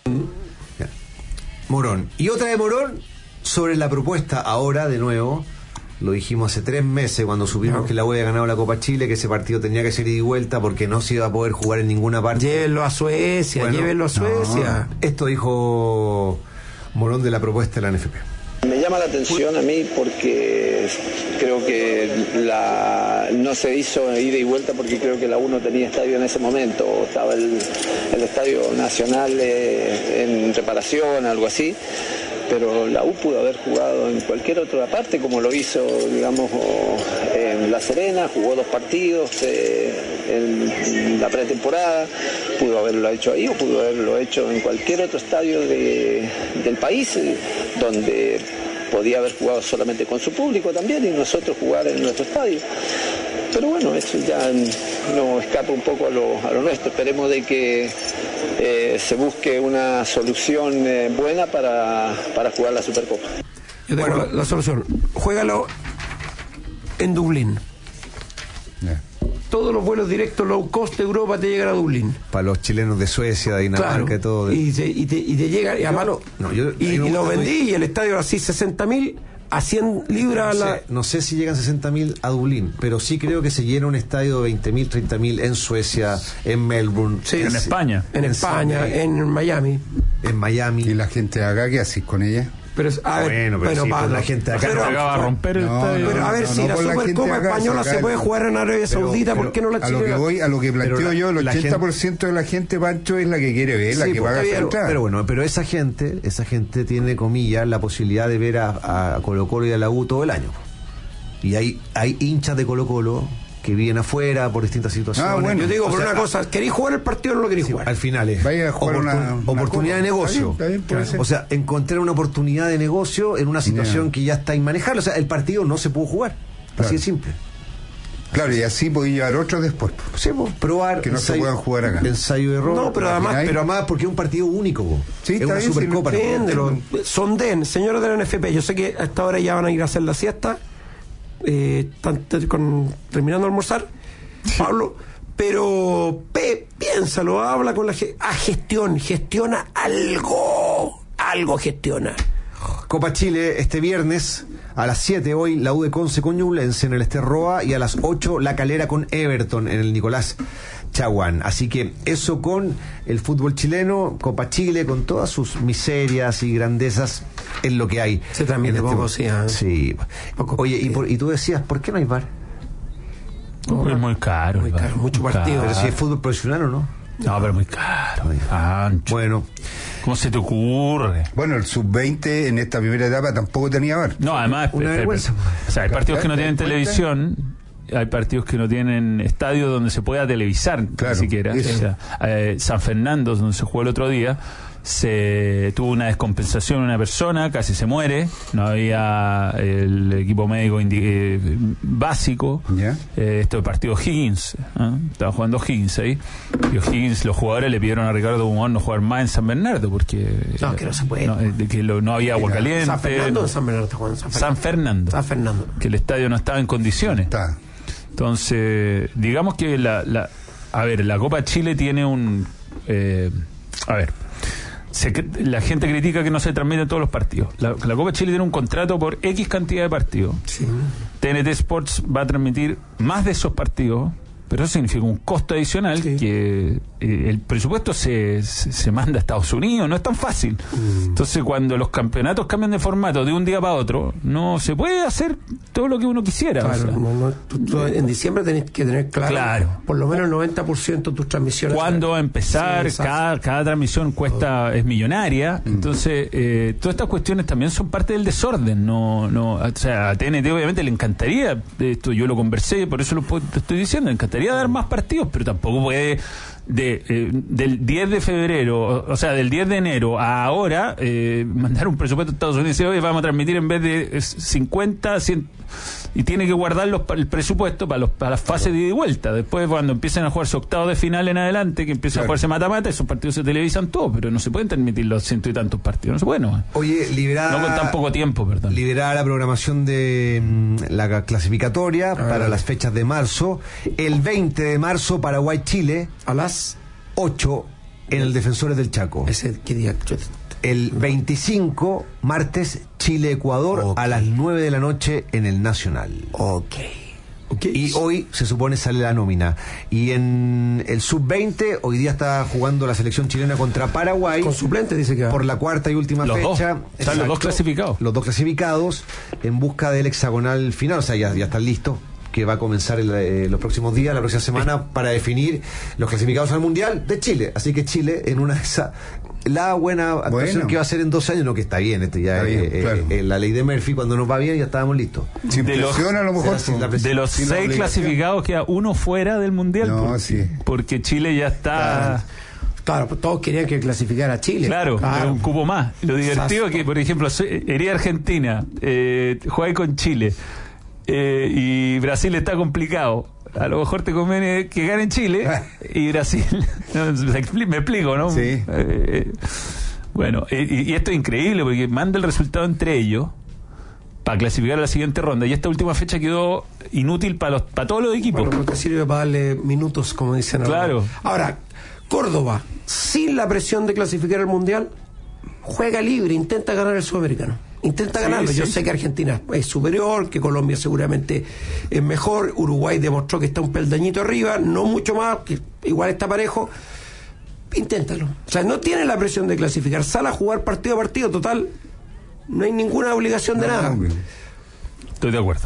Morón. Y otra de Morón sobre la propuesta ahora, de nuevo, lo dijimos hace 3 meses cuando supimos que la U había ganado la Copa Chile, que ese partido tenía que ser ida y vuelta porque no se iba a poder jugar en ninguna parte. Llévenlo a Suecia, llévenlo a Suecia. Esto dijo Morón de la propuesta de la NFP. Me llama la atención a mí porque creo que no se hizo ida y vuelta porque creo que la U no tenía estadio en ese momento, o estaba el Estadio Nacional en reparación, algo así, pero la U pudo haber jugado en cualquier otra parte como lo hizo, digamos, en La Serena, jugó 2 partidos en la pretemporada, pudo haberlo hecho ahí o pudo haberlo hecho en cualquier otro estadio del país donde podía haber jugado solamente con su público también y nosotros jugar en nuestro estadio. Pero bueno, eso ya nos escapa un poco a lo nuestro. Esperemos de que se busque una solución buena para jugar la Supercopa. Yo tengo la solución. Juégalo en Dublín. Todos los vuelos directos low cost de Europa te llegan a Dublín. Para los chilenos de Suecia, de Dinamarca y todo. Y te llega, y además lo vendí y el estadio así 60.000 a 100 libras. No sé si llegan 60.000 a Dublín, pero sí creo que se llena un estadio de 20.000, 30.000 en Suecia, en Melbourne. Sí, en España. En Miami. En Miami. ¿Y la gente de acá qué haces con ella? Pero la gente de acá llegaba a romper el estadio. Pero a ver, si la Supercopa Española se puede jugar en Arabia Saudita, ¿por qué no la chilena? A lo que planteo yo, el 80% de la gente, Pancho, es la que quiere ver, la que paga su entrada. Pero bueno, pero esa gente tiene, comillas, la posibilidad de ver a Colo-Colo y a la U todo el año. Y hay hinchas de Colo-Colo que viven afuera por distintas situaciones. Yo digo, por una cosa, ¿queréis jugar el partido o no lo queréis jugar? Al final es vaya a jugar una oportunidad de negocio. Está bien, o sea, encontrar una oportunidad de negocio en una situación que ya está inmanejable. O sea, el partido no se pudo jugar. Así de simple. Claro, y así podéis llevar otros después. Sí, probar. Que no se puedan jugar acá. Ensayo de error. No, pero además porque es un partido único. Sí, es una Supercopa. Sonden, señores de la NFP, yo sé que a esta hora ya van a ir a hacer la siesta. Están terminando de almorzar. Pablo, pero piénsalo, habla con la gestiona algo gestiona. Copa Chile este viernes a las 7 hoy la U de Conce con Ñublense en el Esterroa y a las 8 La Calera con Everton en el Nicolás Chaguán. Así que eso con el fútbol chileno, Copa Chile con todas sus miserias y grandezas es lo que hay. Se transmite poco, sí. Sí. Oye, y tú decías, ¿por qué no hay VAR? Es muy caro. Mucho partido. Pero si es fútbol profesional o no. No, pero muy caro. Bueno. ¿Cómo se te ocurre? Bueno, el sub-20 en esta primera etapa tampoco tenía VAR. No, además, una vergüenza. O sea, hay partidos que no tienen televisión, hay partidos que no tienen estadio donde se pueda televisar, claro, ni siquiera. O sea, San Fernando, donde se jugó el otro día, se tuvo una descompensación, una persona casi se muere, no había el equipo médico básico. Esto de partido Higgins, estaba jugando Higgins ahí, y Higgins, los jugadores le pidieron a Ricardo Guzmán no jugar más en San Bernardo porque que no se puede, no había agua caliente. San Fernando, San Bernardo, San Fernando, que el estadio no estaba en condiciones. Entonces, digamos que la Copa Chile tiene un la gente critica que no se transmiten todos los partidos. La Copa Chile tiene un contrato por X cantidad de partidos. Sí. TNT Sports va a transmitir más de esos partidos, pero eso significa un costo adicional que el presupuesto se manda a Estados Unidos, no es tan fácil. Entonces, cuando los campeonatos cambian de formato de un día para otro, no se puede hacer todo lo que uno quisiera. Claro, tú en diciembre tenés que tener claro por lo menos el 90% de tus transmisiones. ¿Cuándo va a empezar? Cada transmisión es millonaria. Entonces, todas estas cuestiones también son parte del desorden. O sea, a TNT obviamente le encantaría, esto yo lo conversé, por eso te estoy diciendo, le encantaría dar más partidos, pero tampoco puede del 10 de febrero, o sea, del 10 de enero a ahora, mandar un presupuesto a Estados Unidos y decir, oye, vamos a transmitir en vez de 50, 100, y tiene que guardar el presupuesto para las fases de ida y vuelta. Después, cuando empiecen a jugarse octavos de final en adelante, que empiezan a jugarse mata-mata, esos partidos se televisan todos, pero no se pueden transmitir los 100 y tantos partidos, no se puede, no. Oye, no con tan poco tiempo, perdón. Liberada la programación de la clasificatoria para las fechas de marzo. El 20 de marzo, Paraguay-Chile a las 8 en el Defensores del Chaco. ¿Qué día? El 25, martes, Chile-Ecuador a las 9 de la noche en el Nacional. Y hoy se supone sale la nómina. Y en el sub-20, hoy día está jugando la selección chilena contra Paraguay. Con suplente, dice que va. Por la cuarta y última fecha. Están los dos clasificados. Los dos clasificados en busca del hexagonal final. O sea, ya están listos, que va a comenzar los próximos días, la próxima semana, para definir los clasificados al Mundial de Chile. Así que Chile, en una de esas, la buena actuación que va a hacer en 2 años, no, que está bien, ya claro. La ley de Murphy, cuando nos va bien, ya estábamos listos. Sin presión, a lo mejor. De los 6 clasificados, queda uno fuera del Mundial. No, porque Chile ya está... Claro, pues todos querían que clasificara a Chile. Claro, un cupo más. Lo divertido es que, por ejemplo, iría Argentina, juega con Chile, y Brasil está complicado. A lo mejor te conviene que gane Chile y Brasil. Me explico, ¿no? Sí. Bueno, y esto es increíble porque manda el resultado entre ellos para clasificar a la siguiente ronda, y esta última fecha quedó inútil para todos los equipos. Bueno, porque sirve para darle minutos, como dicen ahora. Claro. Ahora, Córdoba, sin la presión de clasificar al Mundial, juega libre, intenta ganar el Sudamericano. Intenta ganarlo. Yo sé que Argentina es superior, que Colombia seguramente es mejor. Uruguay demostró que está un peldañito arriba, no mucho más, que igual está parejo. Inténtalo. O sea, no tiene la presión de clasificar. Sale a jugar partido a partido, total. No hay ninguna obligación de nada. Estoy de acuerdo.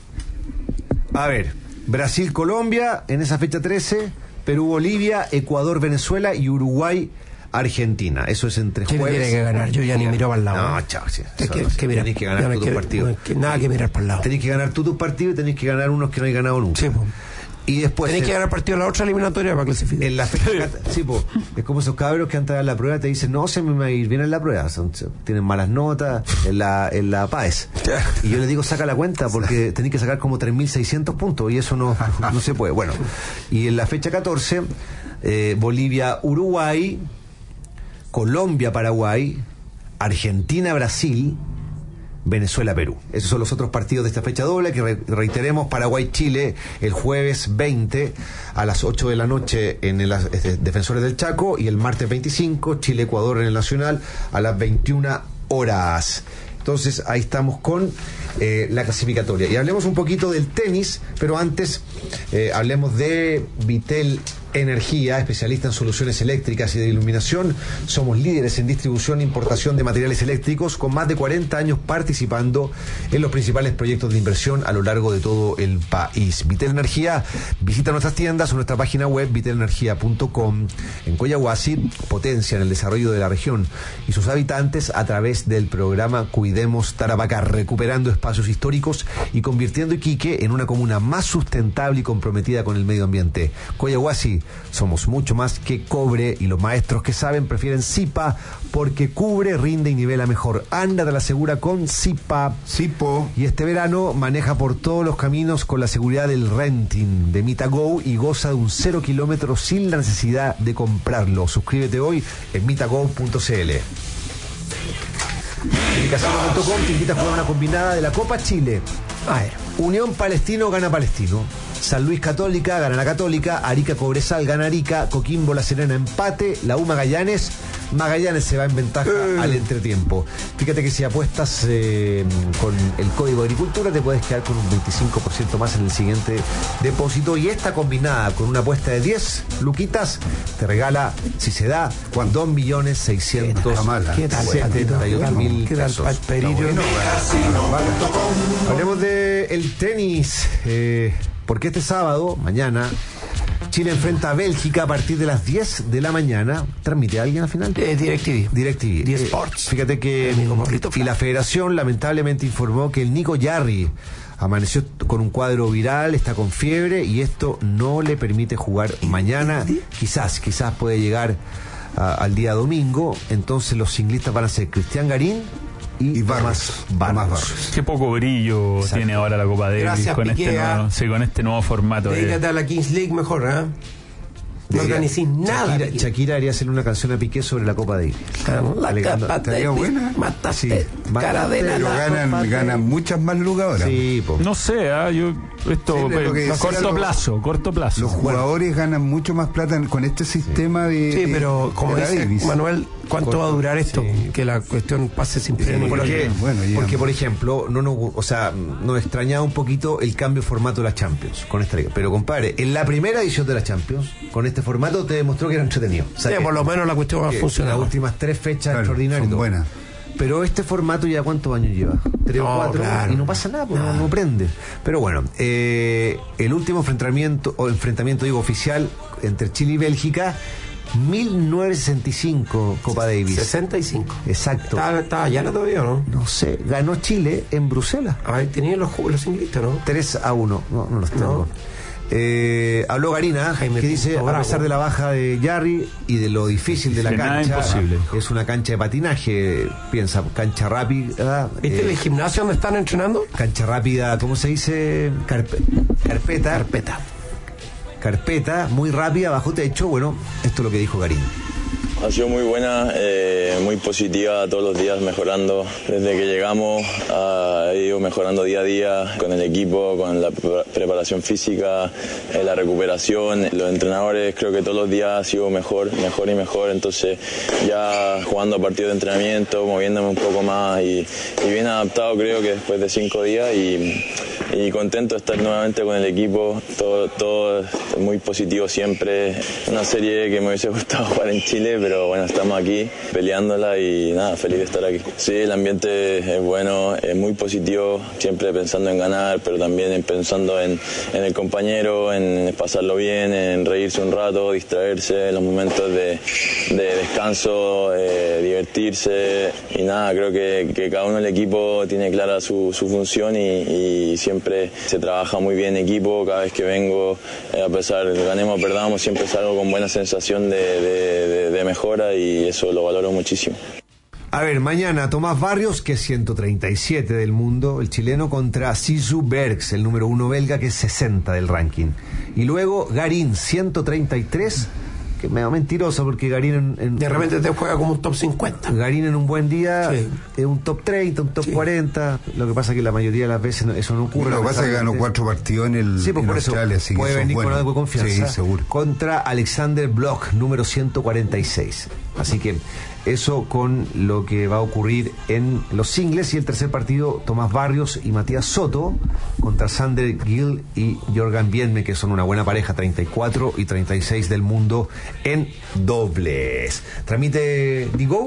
A ver, Brasil-Colombia en esa fecha 13, Perú-Bolivia, Ecuador-Venezuela y Uruguay-Argentina. Eso es entre jueves. ¿Quién tiene que ganar? Yo ya ni miro para el lado. No, chao. Tenés que ganar tus partidos. Nada que mirar para el lado. Tenés que ganar tus partidos y tenés que ganar unos que no hay ganado nunca. Sí, pues. Y después tenés que ganar partido en la otra eliminatoria para clasificar. En la fecha, es como esos cabros que antes de la prueba te dicen, no, se me va a ir bien en la prueba, tienen malas notas en la PAES. Y yo les digo, saca la cuenta, porque tenés que sacar como 3.600 puntos y eso no se puede. Bueno, y en la fecha 14, Bolivia-Uruguay, Colombia-Paraguay, Argentina-Brasil, Venezuela-Perú. Esos son los otros partidos de esta fecha doble, que reiteremos: Paraguay-Chile el jueves 20 a las 8 de la noche en el Defensores del Chaco, y el martes 25 Chile-Ecuador en el Nacional a las 21 horas. Entonces ahí estamos con la clasificatoria. Y hablemos un poquito del tenis, pero antes hablemos de Vitel Energía, especialista en soluciones eléctricas y de iluminación. Somos líderes en distribución e importación de materiales eléctricos, con más de 40 años participando en los principales proyectos de inversión a lo largo de todo el país. Vitel Energía, visita nuestras tiendas o nuestra página web vitelenergia.com. En Coyahuasi potencia en el desarrollo de la región y sus habitantes a través del programa Cuidemos Tarapacá, recuperando espacios históricos y convirtiendo Iquique en una comuna más sustentable y comprometida con el medio ambiente. Coyahuasi, somos mucho más que cobre, y los maestros que saben prefieren Zipa, porque cubre, rinde y nivela mejor. Anda de la segura con Zipa. Zipo. Y este verano maneja por todos los caminos con la seguridad del renting de Mitago y goza de un 0 kilómetros sin la necesidad de comprarlo. Suscríbete hoy en mitago.cl. Casino.com te invita a jugar una combinada de la Copa Chile. A ver, Unión Palestino gana Palestino, San Luis Católica gana la Católica, Arica Cobresal gana Arica, Coquimbo La Serena empate, la U Magallanes Magallanes se va en ventaja al entretiempo. Fíjate que si apuestas con el código Agricultura te puedes quedar con un 25% más en el siguiente depósito, y esta combinada con una apuesta de 10 luquitas te regala, si se da, 2.678.000 pesos. Hablemos de el tenis, porque este sábado, mañana, Chile enfrenta a Bélgica a partir de las 10 de la mañana. ¿Transmite alguien al final? DirecTV. Sports. Fíjate que y la federación lamentablemente informó que el Nico Jarry amaneció con un cuadro viral, está con fiebre y esto no le permite jugar mañana. Quizás puede llegar al día domingo. Entonces los singlistas van a ser Cristian Garín y Barros. Qué poco brillo tiene ahora la Copa Davis con este nuevo formato. Dedícate a la Kings League mejor, ¿eh? No organicís nada. Shakira haría hacerle una canción a Piqué sobre la Copa Davis. Estaría buena. Mataste. Pero ganan muchas más lucas ahora. Sí, no sé, corto plazo. Los jugadores ganan mucho más plata con este sistema de. Sí, pero como dice Davis. Manuel, ¿cuánto va a durar esto? Sí. Que la cuestión pase sin pena. Porque, por ejemplo, nos extrañaba un poquito el cambio de formato de la Champions con esta liga. Pero, compadre, en la primera edición de la Champions, con este formato te demostró que era entretenido. O sea, por lo menos la cuestión va a funcionar. Las últimas 3 fechas extraordinarias. Son buenas. Pero este formato ya ¿cuántos años lleva? 3 o 4, claro. Y no pasa nada, no prende. Pero bueno, el último enfrentamiento oficial entre Chile y Bélgica, 1965 Copa Davis. 65. Exacto. Estaba llana todavía, ¿no? No sé, ganó Chile en Bruselas. Tenían los inglistas, ¿no? 3-1. No los tengo. Habló Garina, que dice, a pesar de la baja de Jarry y de lo difícil de la cancha, es una cancha de patinaje, piensa, cancha rápida. ¿Viste el gimnasio donde están entrenando? Cancha rápida, ¿cómo se dice? Carpeta, muy rápida, bajo techo. Bueno, esto es lo que dijo Garina. Ha sido muy buena, muy positiva, todos los días mejorando. Desde que llegamos ha ido mejorando día a día con el equipo, con la preparación física, la recuperación. Los entrenadores creo que todos los días ha sido mejor y mejor. Entonces ya jugando a partidos de entrenamiento, moviéndome un poco más y bien adaptado creo que después de 5 días y contento de estar nuevamente con el equipo. Todo muy positivo siempre. Una serie que me hubiese gustado jugar en Chile, pero bueno, estamos aquí peleándola y nada, feliz de estar aquí. Sí, el ambiente es bueno, es muy positivo, siempre pensando en ganar, pero también pensando en el compañero, en pasarlo bien, en reírse un rato, distraerse, en los momentos de descanso, divertirse y nada, creo que cada uno del equipo tiene clara su función y siempre se trabaja muy bien en equipo. Cada vez que vengo, a pesar de que ganemos o perdamos, siempre salgo con buena sensación de mejora y eso lo valoro muchísimo. A ver, mañana Tomás Barrios, que es 137 del mundo, el chileno, contra Sisu Bergs, el número 1 belga, que es 60 del ranking. Y luego Garín, 133, que es medio mentiroso porque Garín de repente te juega como un top 50. Garín en un buen día es un top 30, un top 40. Lo que pasa es que la mayoría de las veces eso no ocurre. Lo que pasa es que ganó 4 partidos en Australia, así puede venir con algo de confianza. Sí, seguro. Contra Alexander Bloch, número 146. Así que eso con lo que va a ocurrir en los singles. Y el tercer partido, Tomás Barrios y Matías Soto contra Sander Gill y Jorgan Bienme, que son una buena pareja, 34 y 36 del mundo en dobles. Tramite Digo.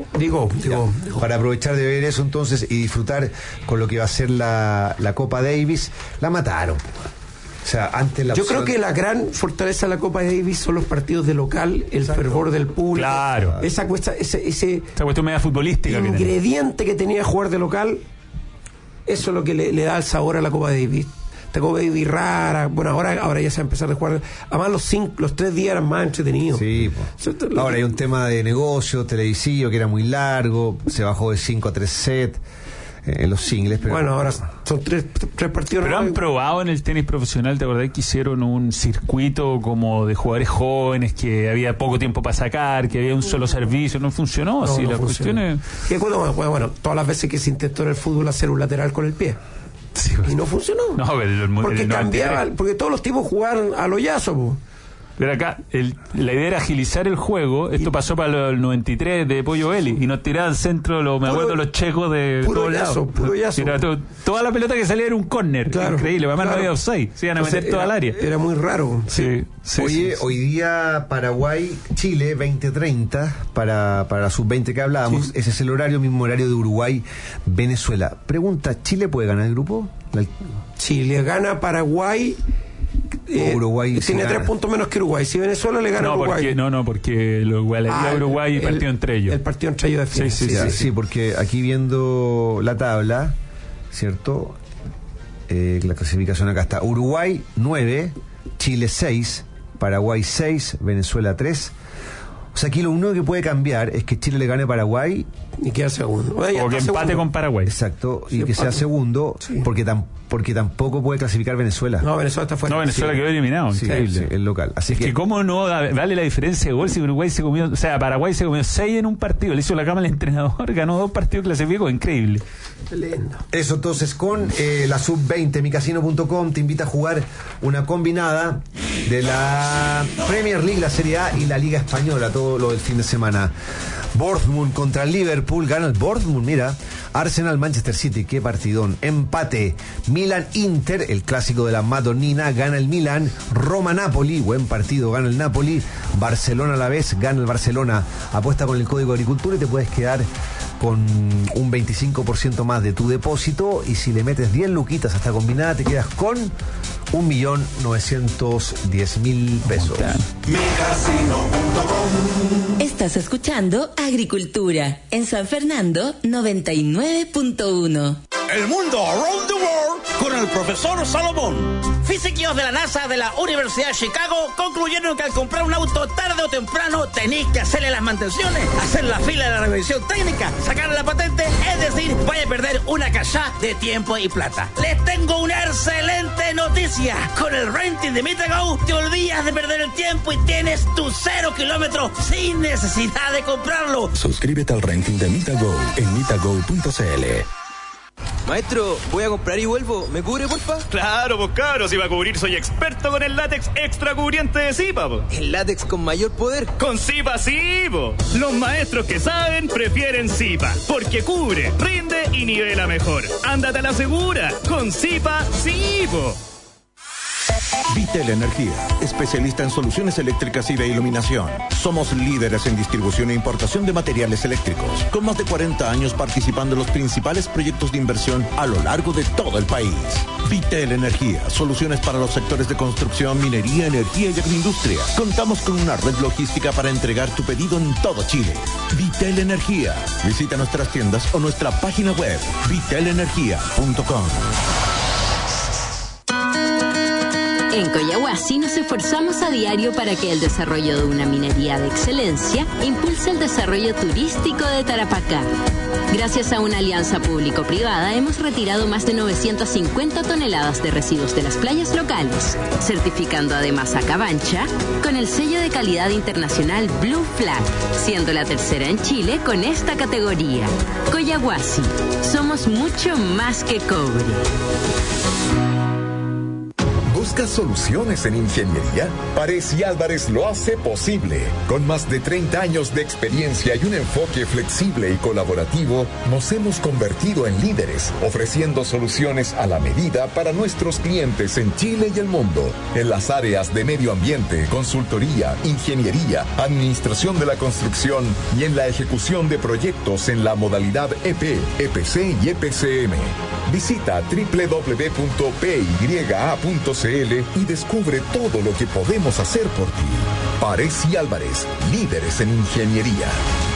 Para aprovechar de ver eso entonces y disfrutar con lo que va a ser la Copa Davis. La mataron. O sea, antes yo creo que la gran fortaleza de la Copa Davis son los partidos de local, el fervor del público. Claro. Esa cuestión media futbolística. El ingrediente que tenía jugar de local, eso es lo que le da el sabor a la Copa Davis. Esta Copa Davis rara. Bueno, ahora ya se va a empezar a jugar. Además, los 3 días eran más entretenidos. Sí, ahora hay un tema de negocio televisivo que era muy largo. Se bajó de 5 a 3 sets. Los singles, pero bueno, ahora son tres partidos. Pero han probado en el tenis profesional, ¿te acordás que hicieron un circuito como de jugadores jóvenes, que había poco tiempo para sacar, que había un solo servicio? No funcionó así, la cuestión es... Bueno, todas las veces que se intentó en el fútbol hacer un lateral con el pie. Sí, y no funcionó. No, porque cambiaba, porque todos los tipos jugaban al hoyazo, Pero acá, la idea era agilizar el juego. Esto pasó para el 93 de Pollo Belli. Y nos tiraban centro, me acuerdo, los checos de todos lados. Toda la pelota que salía era un córner. Claro, increíble. Además no había offside. Se iban a meter toda el área. Era muy raro. Sí. Oye, hoy día Paraguay-Chile 20:30 para la sub-20 que hablábamos. Ese es el horario, mismo horario de Uruguay-Venezuela. Pregunta, ¿Chile puede ganar el grupo? Chile gana Paraguay. Uruguay tiene 3 puntos menos que Uruguay. Si Venezuela le gana a Uruguay. Porque Uruguay partió entre ellos. El partido entre ellos define. Sí, porque aquí viendo la tabla, ¿cierto? La clasificación acá está: Uruguay 9, Chile 6, Paraguay 6, Venezuela 3. O sea, aquí lo único que puede cambiar es que Chile le gane a Paraguay y quede segundo. O que empate con Paraguay. Exacto, y que sea segundo, porque tampoco puede clasificar Venezuela. No, Venezuela está fuera. No, Venezuela quedó eliminado. Increíble. El local. Así que cómo no vale la diferencia de gol si Uruguay se comió, o sea, Paraguay se comió 6 en un partido, le hizo la cama al entrenador, ganó 2 partidos, clasificó, increíble. Lindo. Eso entonces con la sub-20, micasino.com te invita a jugar una combinada de la Premier League, la Serie A y la Liga Española, todo lo del fin de semana. Bournemouth contra Liverpool, gana el Bournemouth, mira. Arsenal Manchester City, qué partidón. Empate. Milan Inter, el clásico de la Madonnina, gana el Milan. Roma Napoli, buen partido, gana el Napoli. Barcelona a la vez, gana el Barcelona. Apuesta con el código Agricultura y te puedes quedar con un 25% más de tu depósito, y si le metes 10 luquitas a esta combinada te quedas con 1.910.000 pesos. Estás escuchando Agricultura en San Fernando 99.1. El mundo around the world con el profesor Salomón. Físicos de la NASA de la Universidad de Chicago concluyeron que al comprar un auto tarde o temprano tenéis que hacerle las mantenciones, hacer la fila de la revisión técnica, sacar la patente, es decir, vaya a perder una cachá de tiempo y plata. Les tengo una excelente noticia. Con el renting de Mitago te olvidas de perder el tiempo y tienes tu 0 kilómetros sin necesidad de comprarlo. Suscríbete al renting de Mitago en mitago.cl. Maestro, voy a comprar y vuelvo. ¿Me cubre, porfa? Claro, pues cabros, si va a cubrir soy experto con el látex extra cubriente de Zipa, po. ¿El látex con mayor poder? Con Zipa sí, po. Los maestros que saben prefieren Zipa, porque cubre, rinde y nivela mejor. Ándate a la segura, con Zipa sí, po. Vitel Energía, especialista en soluciones eléctricas y de iluminación. Somos líderes en distribución e importación de materiales eléctricos, con más de 40 años participando en los principales proyectos de inversión a lo largo de todo el país. Vitel Energía, soluciones para los sectores de construcción, minería, energía y agroindustria. Contamos con una red logística para entregar tu pedido en todo Chile. Vitel Energía. Visita nuestras tiendas o nuestra página web, vitelenergia.com. En Coyahuasi nos esforzamos a diario para que el desarrollo de una minería de excelencia impulse el desarrollo turístico de Tarapacá. Gracias a una alianza público-privada hemos retirado más de 950 toneladas de residuos de las playas locales, certificando además a Cabancha con el sello de calidad internacional Blue Flag, siendo la tercera en Chile con esta categoría. Coyahuasi, somos mucho más que cobre. ¿Buscas soluciones en ingeniería? Párez y Álvarez lo hace posible. Con más de 30 años de experiencia y un enfoque flexible y colaborativo, nos hemos convertido en líderes, ofreciendo soluciones a la medida para nuestros clientes en Chile y el mundo, en las áreas de medio ambiente, consultoría, ingeniería, administración de la construcción y en la ejecución de proyectos en la modalidad EP, EPC y EPCM. Visita www.pya.cl y descubre todo lo que podemos hacer por ti. Párez y Álvarez, líderes en ingeniería.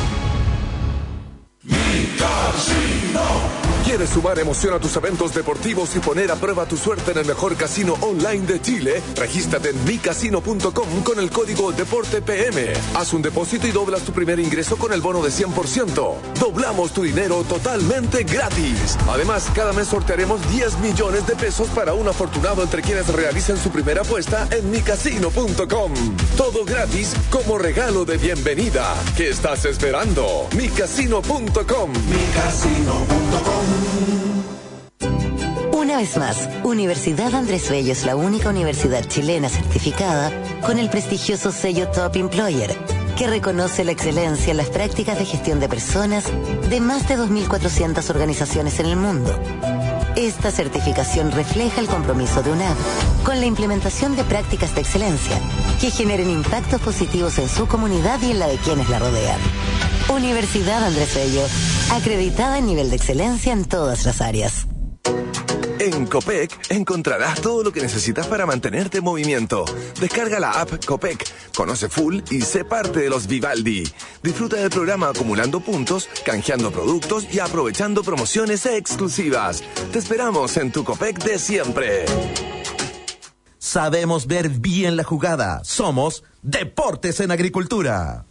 ¿Quieres sumar emoción a tus eventos deportivos y poner a prueba tu suerte en el mejor casino online de Chile? Regístrate en micasino.com con el código DEPORTEPM. Haz un depósito y doblas tu primer ingreso con el bono de 100%. Doblamos tu dinero totalmente gratis. Además, cada mes sortearemos 10 millones de pesos para un afortunado entre quienes realicen su primera apuesta en micasino.com. Todo gratis como regalo de bienvenida. ¿Qué estás esperando? micasino.com. Una vez más, Universidad Andrés Bello es la única universidad chilena certificada con el prestigioso sello Top Employer, que reconoce la excelencia en las prácticas de gestión de personas de más de 2.400 organizaciones en el mundo. Esta certificación refleja el compromiso de UNAV con la implementación de prácticas de excelencia que generen impactos positivos en su comunidad y en la de quienes la rodean. Universidad Andrés Bello, acreditada en nivel de excelencia en todas las áreas. En Copec encontrarás todo lo que necesitas para mantenerte en movimiento. Descarga la app Copec, conoce full y sé parte de los Vivaldi. Disfruta del programa acumulando puntos, canjeando productos y aprovechando promociones exclusivas. Te esperamos en tu Copec de siempre. Sabemos ver bien la jugada. Somos Deportes en Agricultura.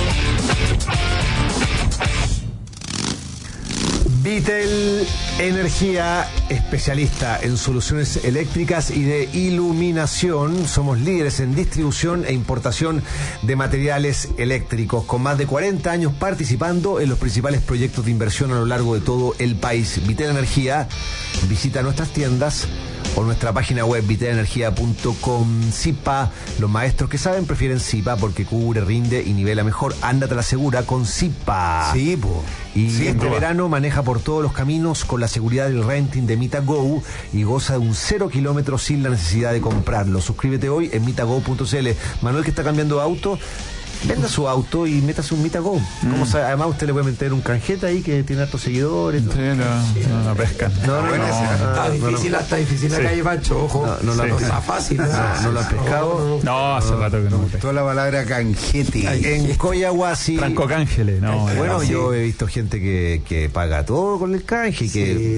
Vitel Energía, especialista en soluciones eléctricas y de iluminación. Somos líderes en distribución e importación de materiales eléctricos, con más de 40 años participando en los principales proyectos de inversión a lo largo de todo el país. Vitel Energía, visita nuestras tiendas o nuestra página web vitelenergia.com. Zipa, los maestros que saben prefieren Zipa porque cubre, rinde y nivela mejor. Ándate a la segura con Zipa. Sí, po. Y sí, este verano maneja por todos los caminos con la seguridad del renting de MitaGo y goza de un 0 kilómetros sin la necesidad de comprarlo. Suscríbete hoy en mitago.cl. Manuel, que está cambiando de auto, venda su auto y métase un MitaGo. Además, usted le puede meter un canjeta ahí que tiene hartos seguidores. Sí, no pescan. Está difícil la calle, Pancho, ojo. No está fácil. No lo han pescado. No, hace rato que no. Toda la palabra canjete. En Coyahuasi. Franco Cángele, no. Bueno, yo he visto gente que paga todo con el canje,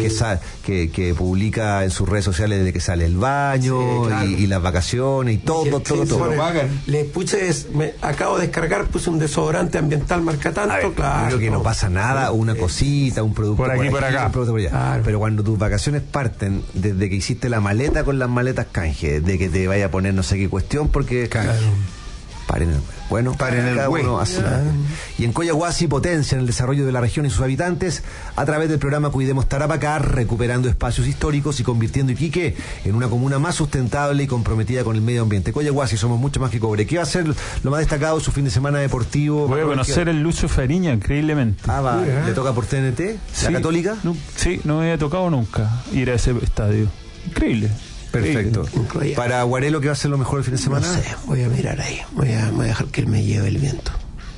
que publica en sus redes sociales desde que sale el baño, sí, claro, y las vacaciones y todo. Lo pagan. Le puse, acabo de descargar, puse un desodorante ambiental marca tanto, ver, claro. Creo que no pasa nada, una cosita, un producto por aquí, por acá. Un producto por allá. Claro. Pero cuando tus vacaciones parten desde que hiciste la maleta con las maletas canje, de que te vaya a poner no sé qué cuestión, porque paren el bueno, y en Coyahuasi potencian el desarrollo de la región y sus habitantes a través del programa Cuidemos Tarapacá, recuperando espacios históricos y convirtiendo Iquique en una comuna más sustentable y comprometida con el medio ambiente. Coyahuasi, somos mucho más que cobre. ¿Qué va a ser lo más destacado de su fin de semana deportivo? Voy a conocer el Lucho Fariña, increíblemente. ¿Le toca por TNT? ¿La Católica? No, sí, no me había tocado nunca ir a ese estadio. Increíble. Perfecto. Para Guarelo, ¿qué va a ser lo mejor el fin de semana? No sé, voy a mirar ahí. Voy a dejar que él me lleve el viento.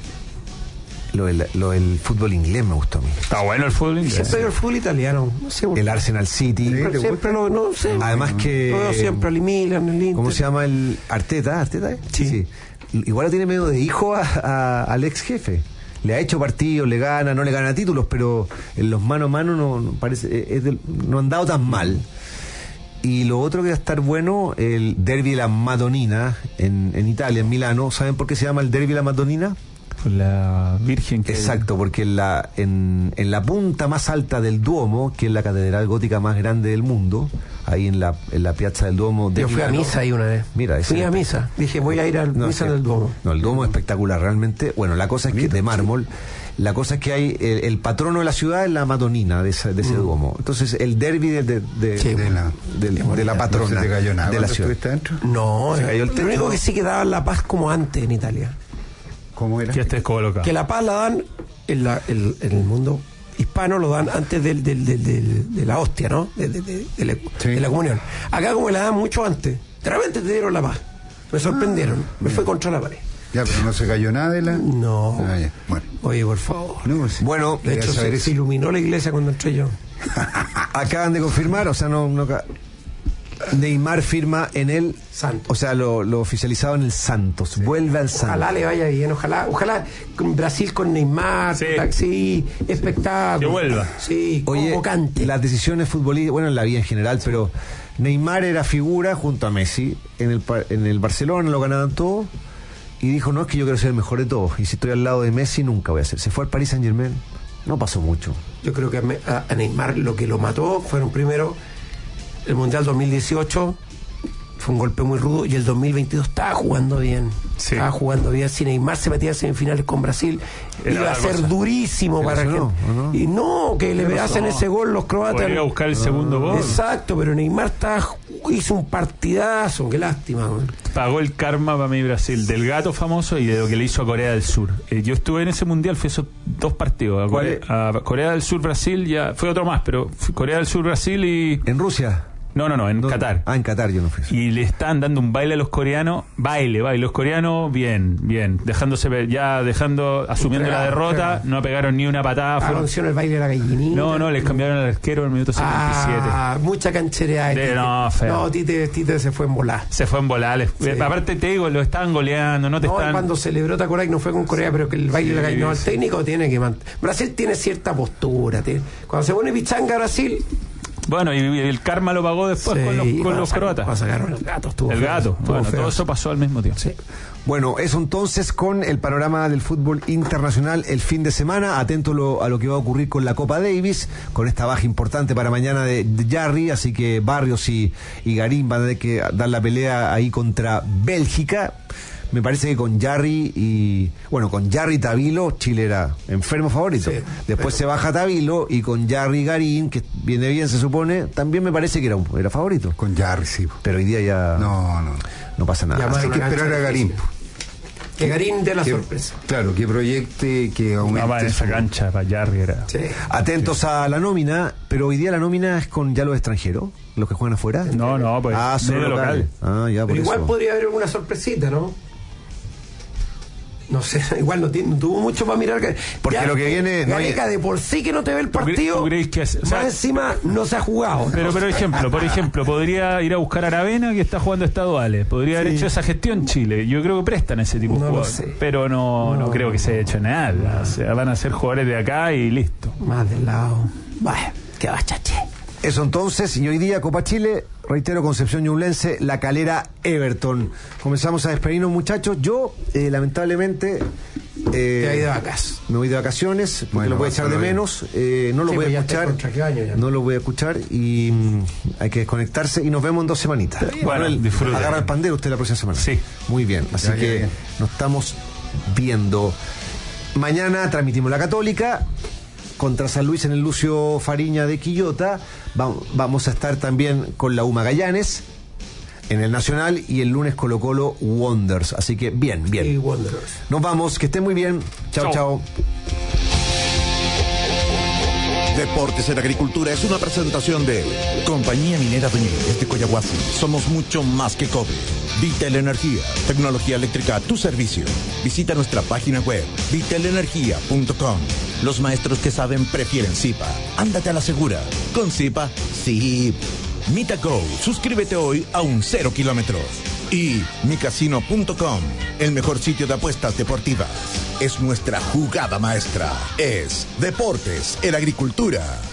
Lo del fútbol inglés me gustó a mí. Está bueno el fútbol inglés. Siempre el fútbol italiano. No sé, el Arsenal City. Siempre no sé. Además que... Lo veo siempre al Milan, el Inter. ¿Cómo se llama el Arteta? ¿Arteta? Sí. Igual lo tiene medio de hijo al ex jefe. Le ha hecho partidos, le gana, no le gana títulos, pero en los mano a mano no parece, no han dado tan mal. Y lo otro que va a estar bueno, el Derby de la Madonnina en Italia, en Milano. ¿Saben por qué se llama el Derby de la Madonnina? Por la Virgen. Exacto, porque en la punta más alta del Duomo, que es la catedral gótica más grande del mundo, ahí en la piazza del Duomo de Yo fui a misa ahí una vez. Mira, fui a misa. Dije, voy a ir a misa en el Duomo. No, el Duomo es espectacular, realmente. Bueno, la cosa es que de mármol. La cosa es que hay el patrono de la ciudad es la Madonnina de ese Duomo. Entonces el derbi de la patrona ¿No se te cayó nada de la ciudad. No, se cayó el techo. Lo único que sí que daban la paz como antes en Italia. ¿Cómo era? Que la paz la dan en el mundo hispano, lo dan antes de la hostia, ¿no? De la comunión. Acá como la dan mucho antes. De repente te dieron la paz. Me sorprendieron. Me fue contra la pared. Ya, pero no se cayó nada de la... No. Bueno. Oye, por favor. No, sí. Bueno, de hecho, se iluminó la iglesia cuando entré yo. Acaban de confirmar, o sea, Neymar firma en el Santos. O sea, lo oficializado en el Santos. Sí. Vuelve al Santos. Ojalá le vaya bien, ojalá con Brasil con Neymar, sí, espectáculo. Que vuelva. Sí, oye, convocante. Las decisiones futbolísticas, bueno, en la vida en general, pero Neymar era figura junto a Messi en el Barcelona, lo ganaban todo. Y dijo, no, es que yo quiero ser el mejor de todos. Y si estoy al lado de Messi, nunca voy a ser. Se fue al Paris Saint-Germain. No pasó mucho. Yo creo que a Neymar lo que lo mató fueron primero el Mundial 2018, fue un golpe muy rudo, y el 2022 estaba jugando bien. Sí. Estaba jugando bien. Si Neymar se metía a semifinales con Brasil, iba a ser durísimo para Argentina. ¿No? Y no, que le hacen ese gol los croatas. Podría buscar el segundo gol. Exacto, pero Neymar hizo un partidazo. Qué lástima, güey. Pagó el karma para mí Brasil, del gato famoso y de lo que le hizo a Corea del Sur. Yo estuve en ese mundial, fue esos 2 partidos. A Corea del Sur, Brasil, ya fue otro más, pero Corea del Sur, Brasil y... ¿En Rusia? No, en Qatar. En Qatar yo no fui. Y le están dando un baile a los coreanos, baile, los coreanos bien, asumiendo la derrota, no pegaron ni una patada. Fueron el baile de la gallinita. No, les cambiaron al arquero en el minuto 57. Mucha canchereada. Tite se fue en volar. Aparte te digo, lo estaban goleando, cuando celebró, te acordás que no fue con Corea, pero que el baile de la gallinita, el técnico tiene que mantener. Brasil tiene cierta postura, cuando se pone pichanga Brasil. Bueno, y el karma lo pagó después con los croatas. Sacaron el gato. Todo eso pasó al mismo tiempo. Sí. Bueno, eso entonces con el panorama del fútbol internacional el fin de semana. Atento a lo que va a ocurrir con la Copa Davis, con esta baja importante para mañana de Jarry, así que Barrios y Garín van a tener que dar la pelea ahí contra Bélgica. Me parece que con Jarry y Tavilo, Chile era enfermo favorito. Después se baja Tavilo y con Jarry y Garín, que viene bien se supone, también me parece que era favorito. Con Jarry, sí. Pero hoy día ya no pasa nada. Hay que esperar a Garín. Que Garín dé la sorpresa. Claro, que proyecte, que aumente. En esa cancha para Jarry era. Sí. Atentos a la nómina, pero hoy día la nómina es con ya los extranjeros, los que juegan afuera. No, pues solo local. Pero igual podría haber alguna sorpresita, ¿no? No sé, igual no tuvo mucho para mirar. Porque ya, lo que viene. Gareca de por sí que no te ve el partido. ¿Tú crees que más encima no se ha jugado? Pero por ejemplo, podría ir a buscar a Aravena, que está jugando estaduales. Podría haber hecho esa gestión Chile. Yo creo que prestan ese tipo de jugadores. Pero no creo que se haya hecho nada. O sea, van a ser jugadores de acá y listo. Más del lado. Vaya, qué bachache. Eso entonces, y hoy día Copa Chile, reitero, Concepción Ñublense, La Calera, Everton. Comenzamos a despedirnos, muchachos. Yo, lamentablemente... te voy de vacas. Me voy de vacaciones, porque lo voy a echar de menos. No lo voy a escuchar. No lo voy a escuchar y hay que desconectarse y nos vemos en 2 semanitas. Bueno, disfruten. Agarra el pandero usted la próxima semana. Sí. Muy bien, así que nos estamos viendo. Mañana transmitimos la Católica contra San Luis en el Lucio Fariña de Quillota. Vamos a estar también con la U Magallanes en el Nacional y el lunes Colo Colo Wonders. Así que bien. Sí, Wonders. Nos vamos, que estén muy bien. Chao. Deportes en Agricultura es una presentación de Compañía Minera Domínguez de Coyahuasi. Somos mucho más que cobre. Vitel Energía, tecnología eléctrica a tu servicio. Visita nuestra página web, vitelenergia.com. Los maestros que saben prefieren Zipa. Ándate a la segura. Con Zipa, sí. MitaGo, suscríbete hoy a un 0 kilómetros. Y micasino.com, el mejor sitio de apuestas deportivas. Es nuestra jugada maestra. Es Deportes en Agricultura.